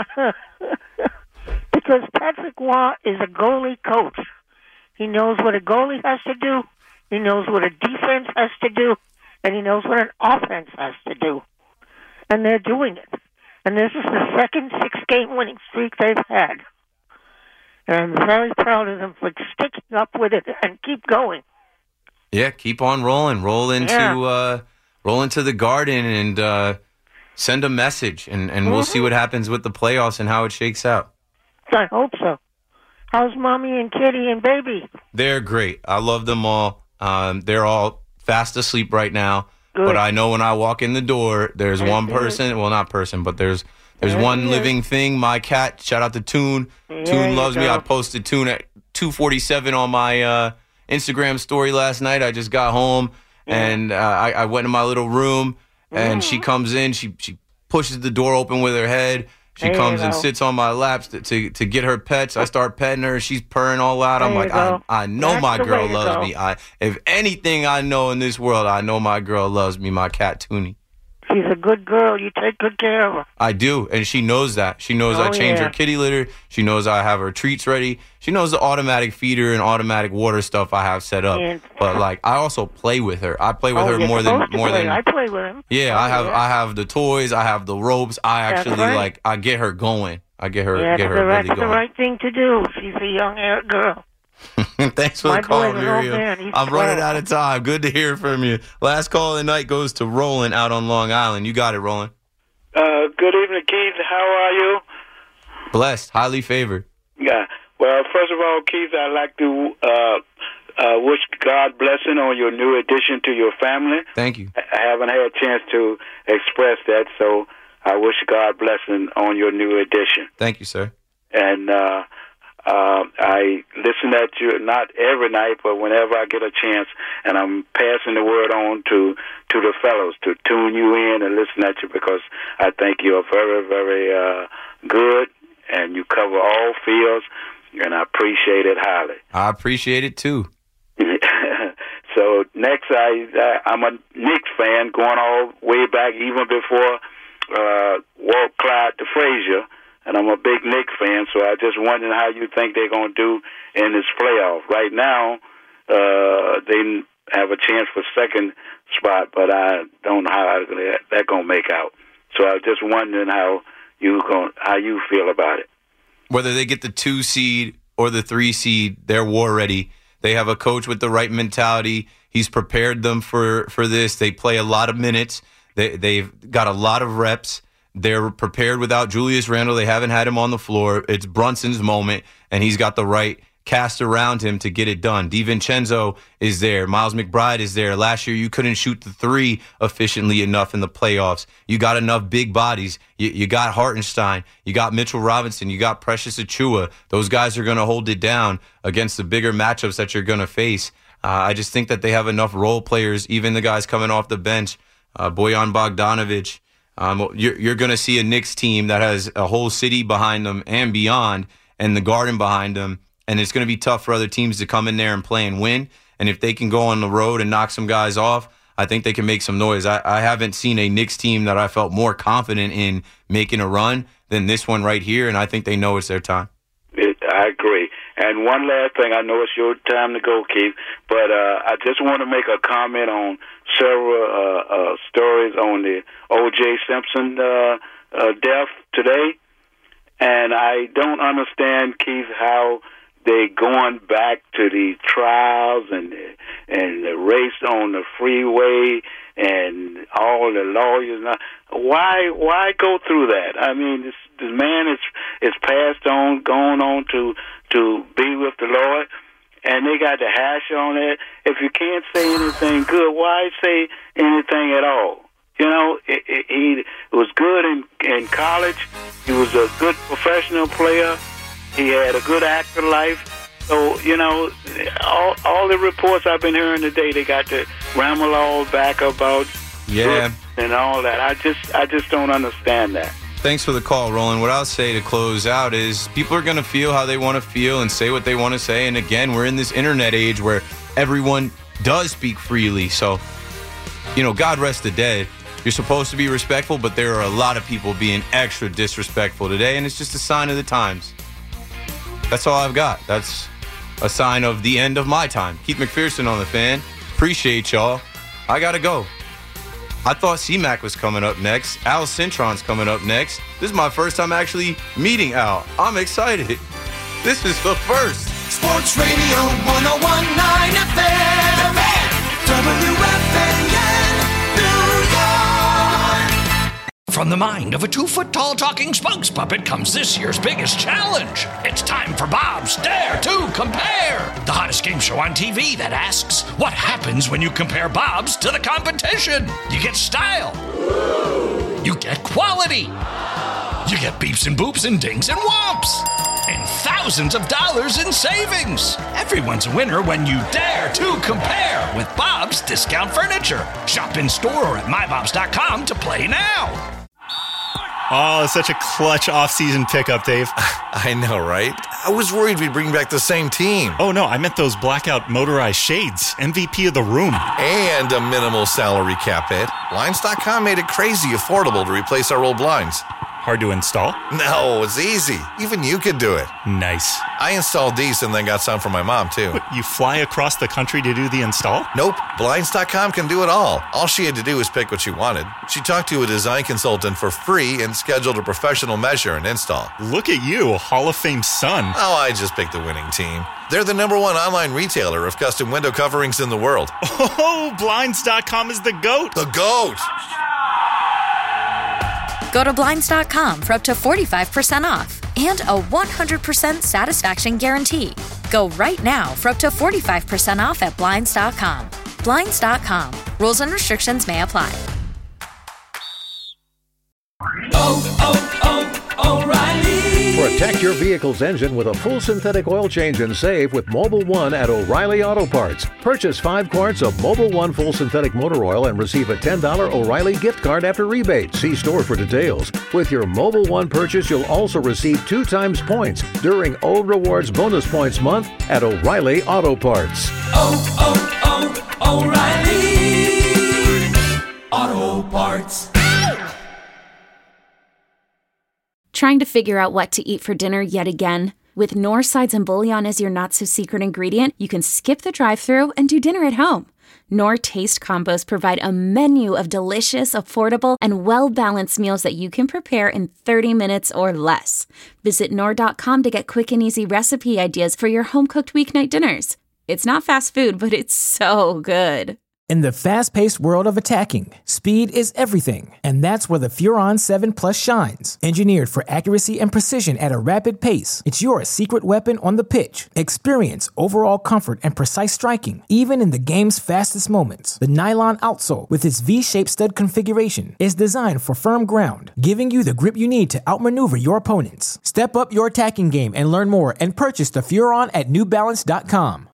Because Patrick Waugh is a goalie coach. He knows what a goalie has to do. He knows what a defense has to do. And he knows what an offense has to do. And they're doing it. And this is the second six-game winning streak they've had. And I'm very proud of them for sticking up with it and keep going. Yeah, keep on rolling. Roll into yeah. uh, roll into the Garden and uh, send a message. And, and mm-hmm. we'll see what happens with the playoffs and how it shakes out. I hope so. How's Mommy and Kitty and Baby? They're great. I love them all. Um, they're all fast asleep right now. Good. But I know when I walk in the door, there's That's one good. person. Well, not person, but there's there's There one he is. living thing. My cat. Shout out to Toon. There Toon you loves me. go. I posted Toon at two forty-seven on my uh, Instagram story last night. I just got home and uh, I, I went in my little room and Mm. she comes in. She she pushes the door open with her head. She There you comes and go. sits on my lap to, to to get her pets. I start petting her. She's purring all out. I'm There like, you go. I, I know That's my the girl way to loves go. me. I if anything I know in this world, I know my girl loves me. My cat Toonie. She's a good girl. You take good care of her. I do, and she knows that. She knows Oh, I change yeah. her kitty litter. She knows I have her treats ready. She knows the automatic feeder and automatic water stuff I have set up. And- But like, I also play with her. I play with oh, her you're more than supposed to more play. than. I play with him. Yeah, Oh, I have yeah. I have the toys. I have the ropes. I That's actually right. like I get her going. I get her Yeah, get that's, her the, right, really that's the going. right thing to do. She's a young air girl. Thanks for My the call, boy's an old Miriam. man. He's I'm running twelve. out of time. Good to hear from you. Last call of the night goes to Roland out on Long Island. You got it, Roland. Uh, good evening, Keith. How are you? Blessed, highly favored. Yeah. Well, first of all, Keith, I'd like to uh, uh, wish God blessing on your new addition to your family. Thank you. I haven't had a chance to express that, so I wish God blessing on your new addition. Thank you, sir. And uh, uh, I listen at you not every night, but whenever I get a chance, and I'm passing the word on to to the fellows to tune you in and listen at you because I think you're very, very uh, good, and you cover all fields, and I appreciate it highly. I appreciate it too. So next, I, I I'm a Knicks fan going all way back, even before uh, Walt Clyde DeFrazier, and I'm a big Knicks fan. So I just wondering how you think they're going to do in this playoff. Right now, uh, they have a chance for second spot, but I don't know how they're going to make out. So I was just wondering how you going how you feel about it. Whether they get the two seed or the three seed, they're war ready. They have a coach with the right mentality. He's prepared them for, for this. They play a lot of minutes. They, they've got a lot of reps. They're prepared without Julius Randle. They haven't had him on the floor. It's Brunson's moment, and he's got the right cast around him to get it done. DiVincenzo is there. Miles McBride is there. Last year, you couldn't shoot the three efficiently enough in the playoffs. You got enough big bodies. You, you got Hartenstein. You got Mitchell Robinson. You got Precious Achiuwa. Those guys are going to hold it down against the bigger matchups that you're going to face. Uh, I just think that they have enough role players, even the guys coming off the bench, uh, Bojan Bogdanovic. Um, you're you're going to see a Knicks team that has a whole city behind them and beyond, and the Garden behind them. And it's going to be tough for other teams to come in there and play and win. And if they can go on the road and knock some guys off, I think they can make some noise. I, I haven't seen a Knicks team that I felt more confident in making a run than this one right here, and I think they know it's their time. It, I agree. And one last thing, I know it's your time to go, Keith, but uh, I just want to make a comment on several uh, uh, stories on the O J Simpson uh, uh, death today. And I don't understand, Keith, how they going back to the trials and the, and the race on the freeway and all the lawyers. Now, why why go through that? I mean, this, this man is is passed on, going on to to be with the Lord, and they got the hash on it. If you can't say anything good, why say anything at all? You know, it, it, he was good in in college. He was a good professional player. He had a good actor life. So, you know, all, all the reports I've been hearing today, they got to ramble all back about Yeah. and all that. I just I just don't understand that. Thanks for the call, Roland. What I'll say to close out is people are going to feel how they want to feel and say what they want to say. And again, we're in this internet age where everyone does speak freely. So, you know, God rest the dead. You're supposed to be respectful, but there are a lot of people being extra disrespectful today, and it's just a sign of the times. That's all I've got. That's a sign of the end of my time. Keith McPherson on the Fan. Appreciate y'all. I got to go. I thought C-Mac was coming up next. Al Cintron's coming up next. This is my first time actually meeting Al. I'm excited. This is the first. Sports Radio one oh one point nine F M. W F A N New York. From the mind of a two-foot-tall talking spokes puppet comes this year's biggest challenge. It's time for Bob's Dare to Compare, the hottest game show on T V that asks, what happens when you compare Bob's to the competition? You get style. You get quality. You get beeps and boops and dings and whomps. And thousands of dollars in savings. Everyone's a winner when you dare to compare with Bob's Discount Furniture. Shop in store or at my bobs dot com to play now. Oh, such a clutch off-season pickup, Dave. I know, right? I was worried we'd bring back the same team. Oh, no, I meant those blackout motorized shades. M V P of the room. And a minimal salary cap hit. Blinds dot com made it crazy affordable to replace our old blinds. Hard to install? No, it's easy. Even you could do it. Nice. I installed these and then got some for my mom, too. What, you fly across the country to do the install? Nope. Blinds dot com can do it all. All she had to do was pick what she wanted. She talked to a design consultant for free and scheduled a professional measure and install. Look at you, Hall of Fame son. Oh, I just picked the winning team. They're the number one online retailer of custom window coverings in the world. Oh, Blinds dot com is the GOAT. The GOAT. Go to Blinds dot com for up to forty-five percent off and a one hundred percent satisfaction guarantee. Go right now for up to forty-five percent off at Blinds dot com. Blinds dot com. Rules and restrictions may apply. Oh, oh, oh, O'Reilly. Protect your vehicle's engine with a full synthetic oil change and save with Mobil one at O'Reilly Auto Parts. Purchase five quarts of Mobil one full synthetic motor oil and receive a ten dollars O'Reilly gift card after rebate. See store for details. With your Mobil one purchase, you'll also receive two times points during O Rewards Bonus Points Month at O'Reilly Auto Parts. Oh, oh, oh, O'Reilly Auto Parts. Trying to figure out what to eat for dinner yet again? With Knorr sides and bouillon as your not-so-secret ingredient, you can skip the drive-thru and do dinner at home. Knorr Taste Combos provide a menu of delicious, affordable, and well-balanced meals that you can prepare in thirty minutes or less. Visit Knorr dot com to get quick and easy recipe ideas for your home-cooked weeknight dinners. It's not fast food, but it's so good. In the fast-paced world of attacking, speed is everything, and that's where the Furon seven Plus shines. Engineered for accuracy and precision at a rapid pace, it's your secret weapon on the pitch. Experience overall comfort and precise striking, even in the game's fastest moments. The nylon outsole, with its V-shaped stud configuration, is designed for firm ground, giving you the grip you need to outmaneuver your opponents. Step up your attacking game and learn more and purchase the Furon at New Balance dot com.